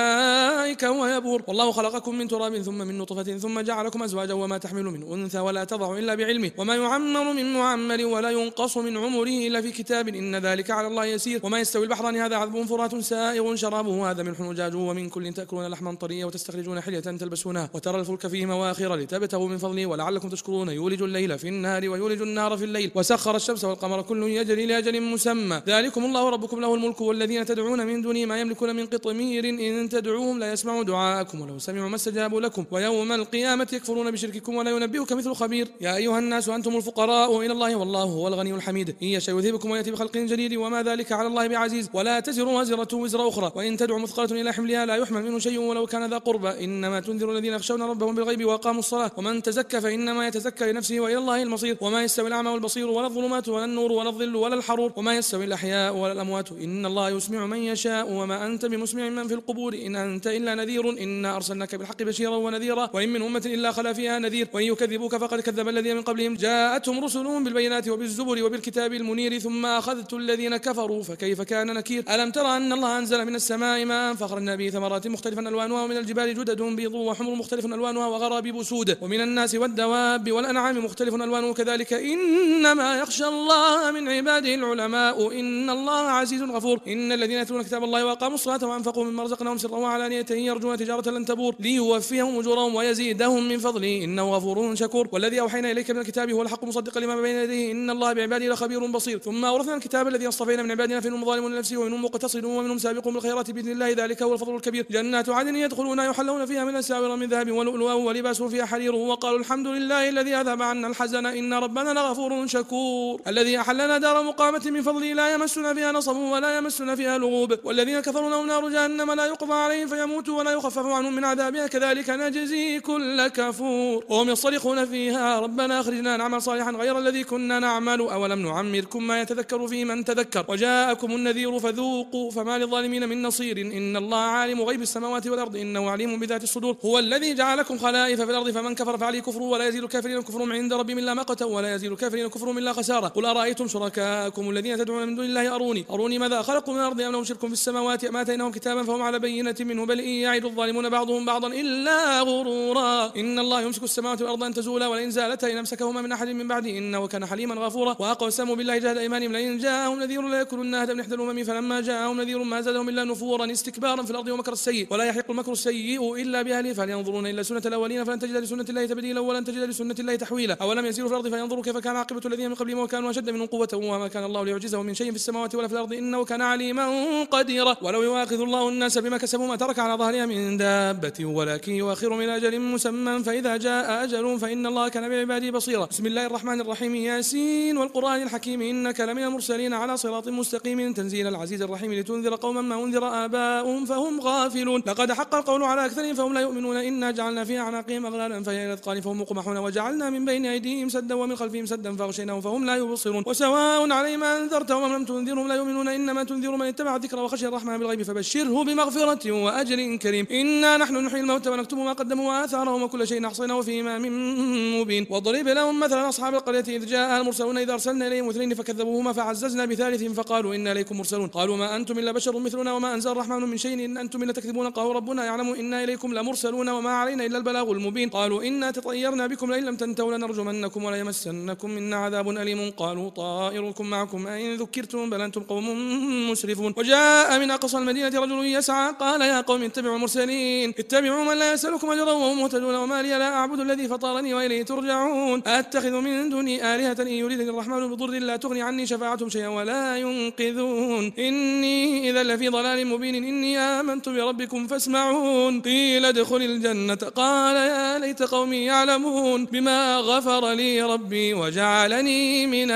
أولئك هو يبور. والله خلقكم من تراب ثم من نطفة ثم جعلكم أزواجا وما تحمل من أنثى ولا تضع إلا بعلمه وما يعمر من معمر ولا ينقص من عمره إلا في كتاب إن ذلك على الله يسير. وما يستوي البحران هذا عذب فرات سائغ شرابه هذا ملح أجاج ومن كل تأكلون لحما طريا وتستخرجون حلية تلبسونها وترى الفلك فيه مواخر لتبتغوا من فضله ولعلكم تشكرون. يولج الليل في النهار ويولج النهار في الليل وسخر الشمس والقمر كل يجري لأجل مسمى ذلكم الله ربكم له الملك والذين تدعون من دونه ما يملكون من قطمير إن تدعوهم لا يسمعوا دعاءكم ولو سمعوا ما استجابوا لكم ويوم القيامة يكفرون بشرككم ولا ينبئك مثل خبير. يا أيها الناس أنتم الفقراء إلى الله والله هو الغني الحميد. إن يشاء يذهبكم ويأتي بخلق جديد وما ذلك على الله بعزيز. ولا تزر وازرة وزر أخرى وإن تدع مثقلة إلى حملها لا يحمل منه شيء ولو كان ذا قربى إنما تنذر الذين يخشون ربهم بالغيب وأقاموا الصلاة ومن تزكى فإنما يتزكى لنفسه وإلى الله المصير. وما يستوي الأعمى والبصير ولا الظلمات ولا النور ولا الظل ولا الحرور وما يستوي الأحياء ولا الأموات إن الله يسمع من يشاء وما أنت بمسمع من في القبور إن أنت إلا نذير إنا أرسلناك بالحق بشيرا ونذيرا وإن من أمة إلا خلا فيها نذير وإن يكذبوك فقد كذب الذين من قبلهم جاءتهم رسلهم بالبينات وبالزبر وبالكتاب المنير ثم أخذت الذين كفروا فكيف كان نكير. ألم ترى أن الله أنزل من السماء ماء فأخرجنا به ثمرات مختلفا ألوانها ومن الجبال جدد بيض وحمر مختلف ألوانها وغرابيب سود ومن الناس والدواب والأنعام مختلف ألوانه كذلك إنما يخشى الله من عباده العلماء إن الله عزيز غفور. إن الذين يتلون كتاب الله وأقاموا الصلاة وأنفقوا مما رزقناهم سرا وعلانية يرجون تجارة لن تبور ليوفيهم أجورهم ويزيدهم من فضله إنه غفور شكور. والذي أوحينا إليك من الكتاب هو الحق مصدقا لما بين يديه إن الله بعباده لخبير بصير. ثم أورثنا الكتاب الذي اصطفينا من عبادنا فمنهم ظالم لنفسه ومنهم مقتصد ومنهم سابق بالخيرات بإذن الله ذلك هو الفضل الكبير. جنات عدن يدخلون يحلون فيها من أساور من ذهب ولؤلؤا ولباسهم فيها حرير وقالوا الحمد لله الذي أذهب عنا الحزن إن ربنا لغفور شكور. الذي أحلنا دار مقامة من فضله لا يمسنا فيها نصب ولا يمسنا فيها لغوب والذين كفروا لهم نار جهنم لا يقضى عليهم فيموتوا ولا يخفف عنهم من عذابها كذلك نجزي كل كفور. وهم يصطرخون فيها ربنا أخرجنا نعمل صالحا غير الذي كنا نعمل أولم نعمركم ما يتذكر فيه من تذكر وجاءكم النذير فذوقوا فما للظالمين من نصير. إن الله عالم غيب السماوات والأرض إنه عليم بذات الصدور. هو الذي جعلكم خلائف في الأرض فمن كفر فعليه كفر ولا يزيد الكافرين كفرهم عند ربهم إلا مقتا ولا يزيد الكافرين كفرهم إلا خسارة. قل أرأيتم شركاءكم الذين تدعون من دون الله أروني أروني ماذا خلقوا من الأرض أم لهم شرك في السماوات أم آتيناهم كتابا فهم على بينة منه بل إن يعد الظالمون بعضهم بعضا إلا غرورا. إن الله يمسك السماوات والأرض أن تزولا ولئن زالتا إن أمسكهما من أحد من بعده إنه كان حليما غفورا. وأقسموا بالله جهد أيمانهم لئن جاءهم نذير ليكونن أهدى من إحدى الأمم فلما جاءهم نذير ما زادهم إلا نفورا استكبارا في الأرض ومكر السيء ولا يحق المكر السيء إلا بأهله فهل ينظرون إلا سنة الأولين فلن تجد لسنة الله تبديلا ولن تجد لسنة الله تحويلا. أولم يسيروا في الأرض فينظروا كيف كان عاقبة الذين من قبلهم وكانوا أشد منهم قوة وما كان الله ليعجزه من شيء في السماوات ولا في الأرض إنه كان عليما قديرا. ولو يؤاخذ الله الناس بما بما كسبوا ما ترك على ظهرها من دابة ولكن يؤخرهم إلى أجل مسمى فإذا جاء أجل فإن الله كان بعباده بصيرا. بسم الله الرحمن الرحيم. ياسين والقرآن الحكيم إنك لمن المرسلين على صراط مستقيم تنزيل العزيز الرحيم لتنذر قوما ما أنذر آباؤهم فهم غافلون. لقد حق القول على أكثرهم فهم لا يؤمنون. إنا جعلنا في أعناقهم أغلالا فهي إلى الأذقان فهم مقمحون وجعلنا من بين أيديهم سدا ومن خلفهم سدا فأغشيناهم فهم لا يبصرون. وسواء عليهم أنذرتهم أم لم تنذرهم لا يؤمنون. إنما تنذر من اتبع الذكر وخشي الرحمن بالغيب فبشره بمغفرة وأجر كريم. إنا نحن نحيي الموتى ونكتب ما قدموا وآثارهم وكل شيء أحصيناه في إمام مبين. واضرب لهم مثلا أصحاب القرية إذ جاء المرسلون إذا أرسلنا إليهم اثنين فكذبوهما فعززنا بثالث فقالوا إنا إليكم مرسلون. قالوا ما أنتم إلا بشر مثلنا وما أنزل الرحمن من شيء إن أنتم إلا تكذبون. قالوا ربنا يعلم إنا إليكم لمرسلون وما علينا إلا البلاغ المبين. قالوا إنا تطيرنا بكم لئن لم تنتهوا لنرجمنكم ولا يمسنكم منا عذاب أليم. قالوا طائركم معكم أئن ذكرتم بل أنتم قوم مسرفون. وجاء من أقصى المدينة رجل يسعى قال يا قوم اتبعوا المرسلين اتبعوا من لا يسألكم أجرا وهم مهتدون. وما لي لا أعبد الذي فطرني وإليه ترجعون. أتخذ من دوني آلهة إن يريدني الرحمن بضر لا تغني عني شفاعتهم شيئا ولا ينقذون. إني إذا لفي ضلال مبين. إني آمنت بربكم فاسمعون. قيل ادخل الجنة قال يا ليت قومي يعلمون بما غفر لي ربي وجعلني من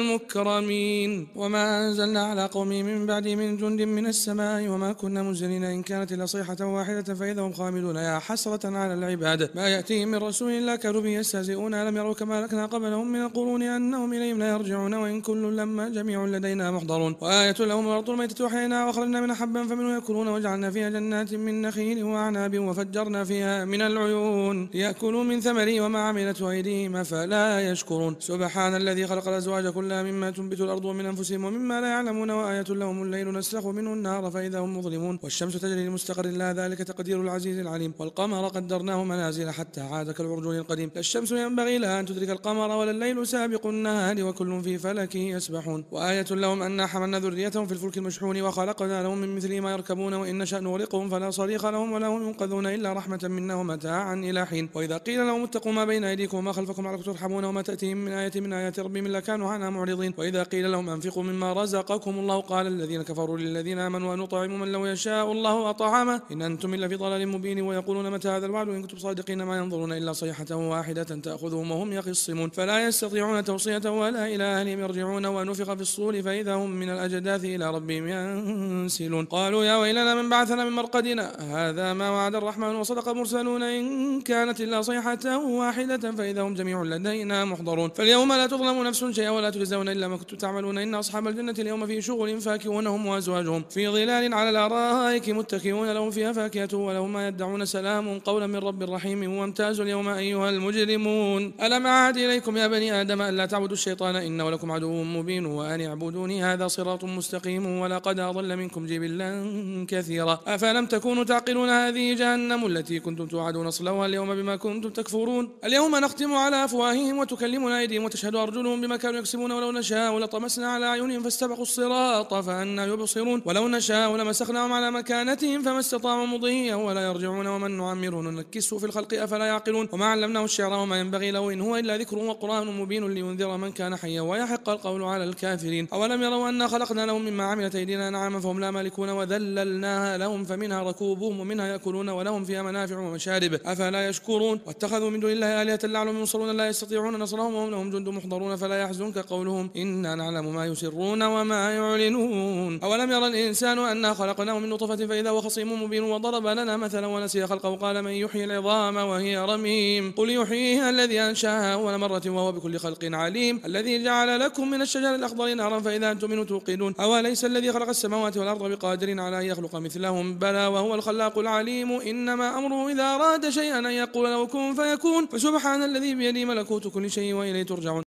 المكرمين. وما أنزلنا على قومي من بعد من جند من السماء وما كنا منزلين إن كانت إلا صيحة واحدة فإذا هم خامدون. يا حسرة على العباد ما يأتيهم من رسول إلا كانوا به يستهزئون. ألم يروا كما أهلكنا قبلهم من القرون أنهم إليهم لا يرجعون وإن كل لما جميع لدينا محضرون. وآية لهم الأرض الميتة وحينا وأخرجنا من حبا فمنه يأكلون وجعلنا فيها جنات من نخيل وأعناب وفجرنا فيها من العيون ليأكلوا من ثمره وما عملته أيديهم أفلا يشكرون. سبحان الذي خلق الأزواج كلها مما تنبت الأرض ومن أنفسهم ومما لا يعلمون. وآية لهم الليل نسلخ منه النهار فإذا هم مظلمون. والشمس تجري لمستقر لها ذلك تقدير العزيز العليم. والقمر قدرناه منازل حتى عاد كالعرجون القديم. لا الشمس ينبغي لها أن تدرك القمر ولا الليل سابق النهار وكل في فلك يسبحون. وآية لهم أنا حملنا ذريتهم في الفلك المشحون وخلقنا لهم من مثل ما يركبون وإن نشأ نغرقهم فلا صريخ لهم ولا هم ينقذون إلا رحمة منا ومتاعا إلى حين. وإذا قيل لهم اتقوا ما بين أيديكم وما خلفكم لعلكم ترحمون وما تأتيهم من آية من آيات ربهم إلا كانوا عنها معرضين. وإذا قيل لهم أنفقوا مما رزقكم الله قال الذين كفروا للذين آمنوا ونطعم من لو يشاء الله أطعمه إن أنتم إلا في ضلال مبين. ويقولون متى هذا الوعد إن كنتم صادقين ما ينظرون إلا صيحة واحدة تأخذهم وهم يخصمون فلا يستطيعون توصية ولا إلى أهلهم يرجعون. ونفخ في الصور فإذا هم من الأجداث إلى ربهم ينسلون. قالوا يا ويلنا من بعثنا من مرقدنا هذا ما وعد الرحمن وصدق المرسلون إن كانت إلا صيحة واحدة فإذا هم جميع لدينا محضرون. فاليوم لا تظلم نفس شيئا ولا تجزون إلا ما كنتم تعملون. إن أصحاب الجنة اليوم في شغل فاكهون هم وأزواجهم في ظلال على الأرائك متكئون لهم فيها فاكهة ولهم ما يدعون سلام قولا من رب رحيم. وامتازوا اليوم أيها المجرمون. ألم أعهد إليكم يا بني آدم ألا تعبدوا الشيطان إنه لكم عدو مبين وأن اعبدوني هذا صراط مستقيم. ولقد أضل منكم جبلا كثيرا أفلم تكونوا تعقلون. هذه جهنم التي كنتم توعدون اصلوها اليوم بما كنتم تكفرون. اليوم نختم على أفواههم وتكلمنا أيديهم وتشهد أرجلهم بما كانوا يكسبون. ولو نشاء لطمسنا على أعينهم فاستبقوا الصراط فأنى يبصرون. ولو نشاء لمسخناهم على مكانتهم فما استطاعوا مضيا ولا يرجعون. ومن نعمره ننكسه في الخلق أفلا يعقلون. وما علمناه الشعر وما ينبغي له إن هو إلا ذكر وقرآن مبين لينذر من كان حيا ويحق القول على الكافرين. أولم يروا أنا خلقنا لهم مما عملت أيدينا نعاما فهم لا مالكون وذللناها لهم فمنها ركوبهم ومنها يأكلون ولهم فيها منافع ومشارب أفلا يشكرون. واتخذوا من دون الله آلهة لعلهم ينصرون لا يستطيعون نصرهم وهم لهم جند محضرون. فلا يحزنك قولهم إنا نعلم ما يسرون وما يعلنون. أولم يرى الإنسان أنا خلقناه من نطفة فإذا هو خصيم مبين. وضرب لنا مثلا ونسي خلقه قال من يحيي العظام وهي رميم قل يحييها الذي أنشأها أول مرة وهو بكل خلق عليم. الذي جعل لكم من الشجر الأخضر نارا فإذا أنتم منه توقدون. أوليس الذي خلق السماوات والأرض بقادر على أن يخلق مثلهم بلى وهو الخلاق العليم. إنما أمره إذا أراد شيئا أن يقول له كن فيكون. فسبحان الذي بيده ملكوت كل شيء وإليه ترجعون.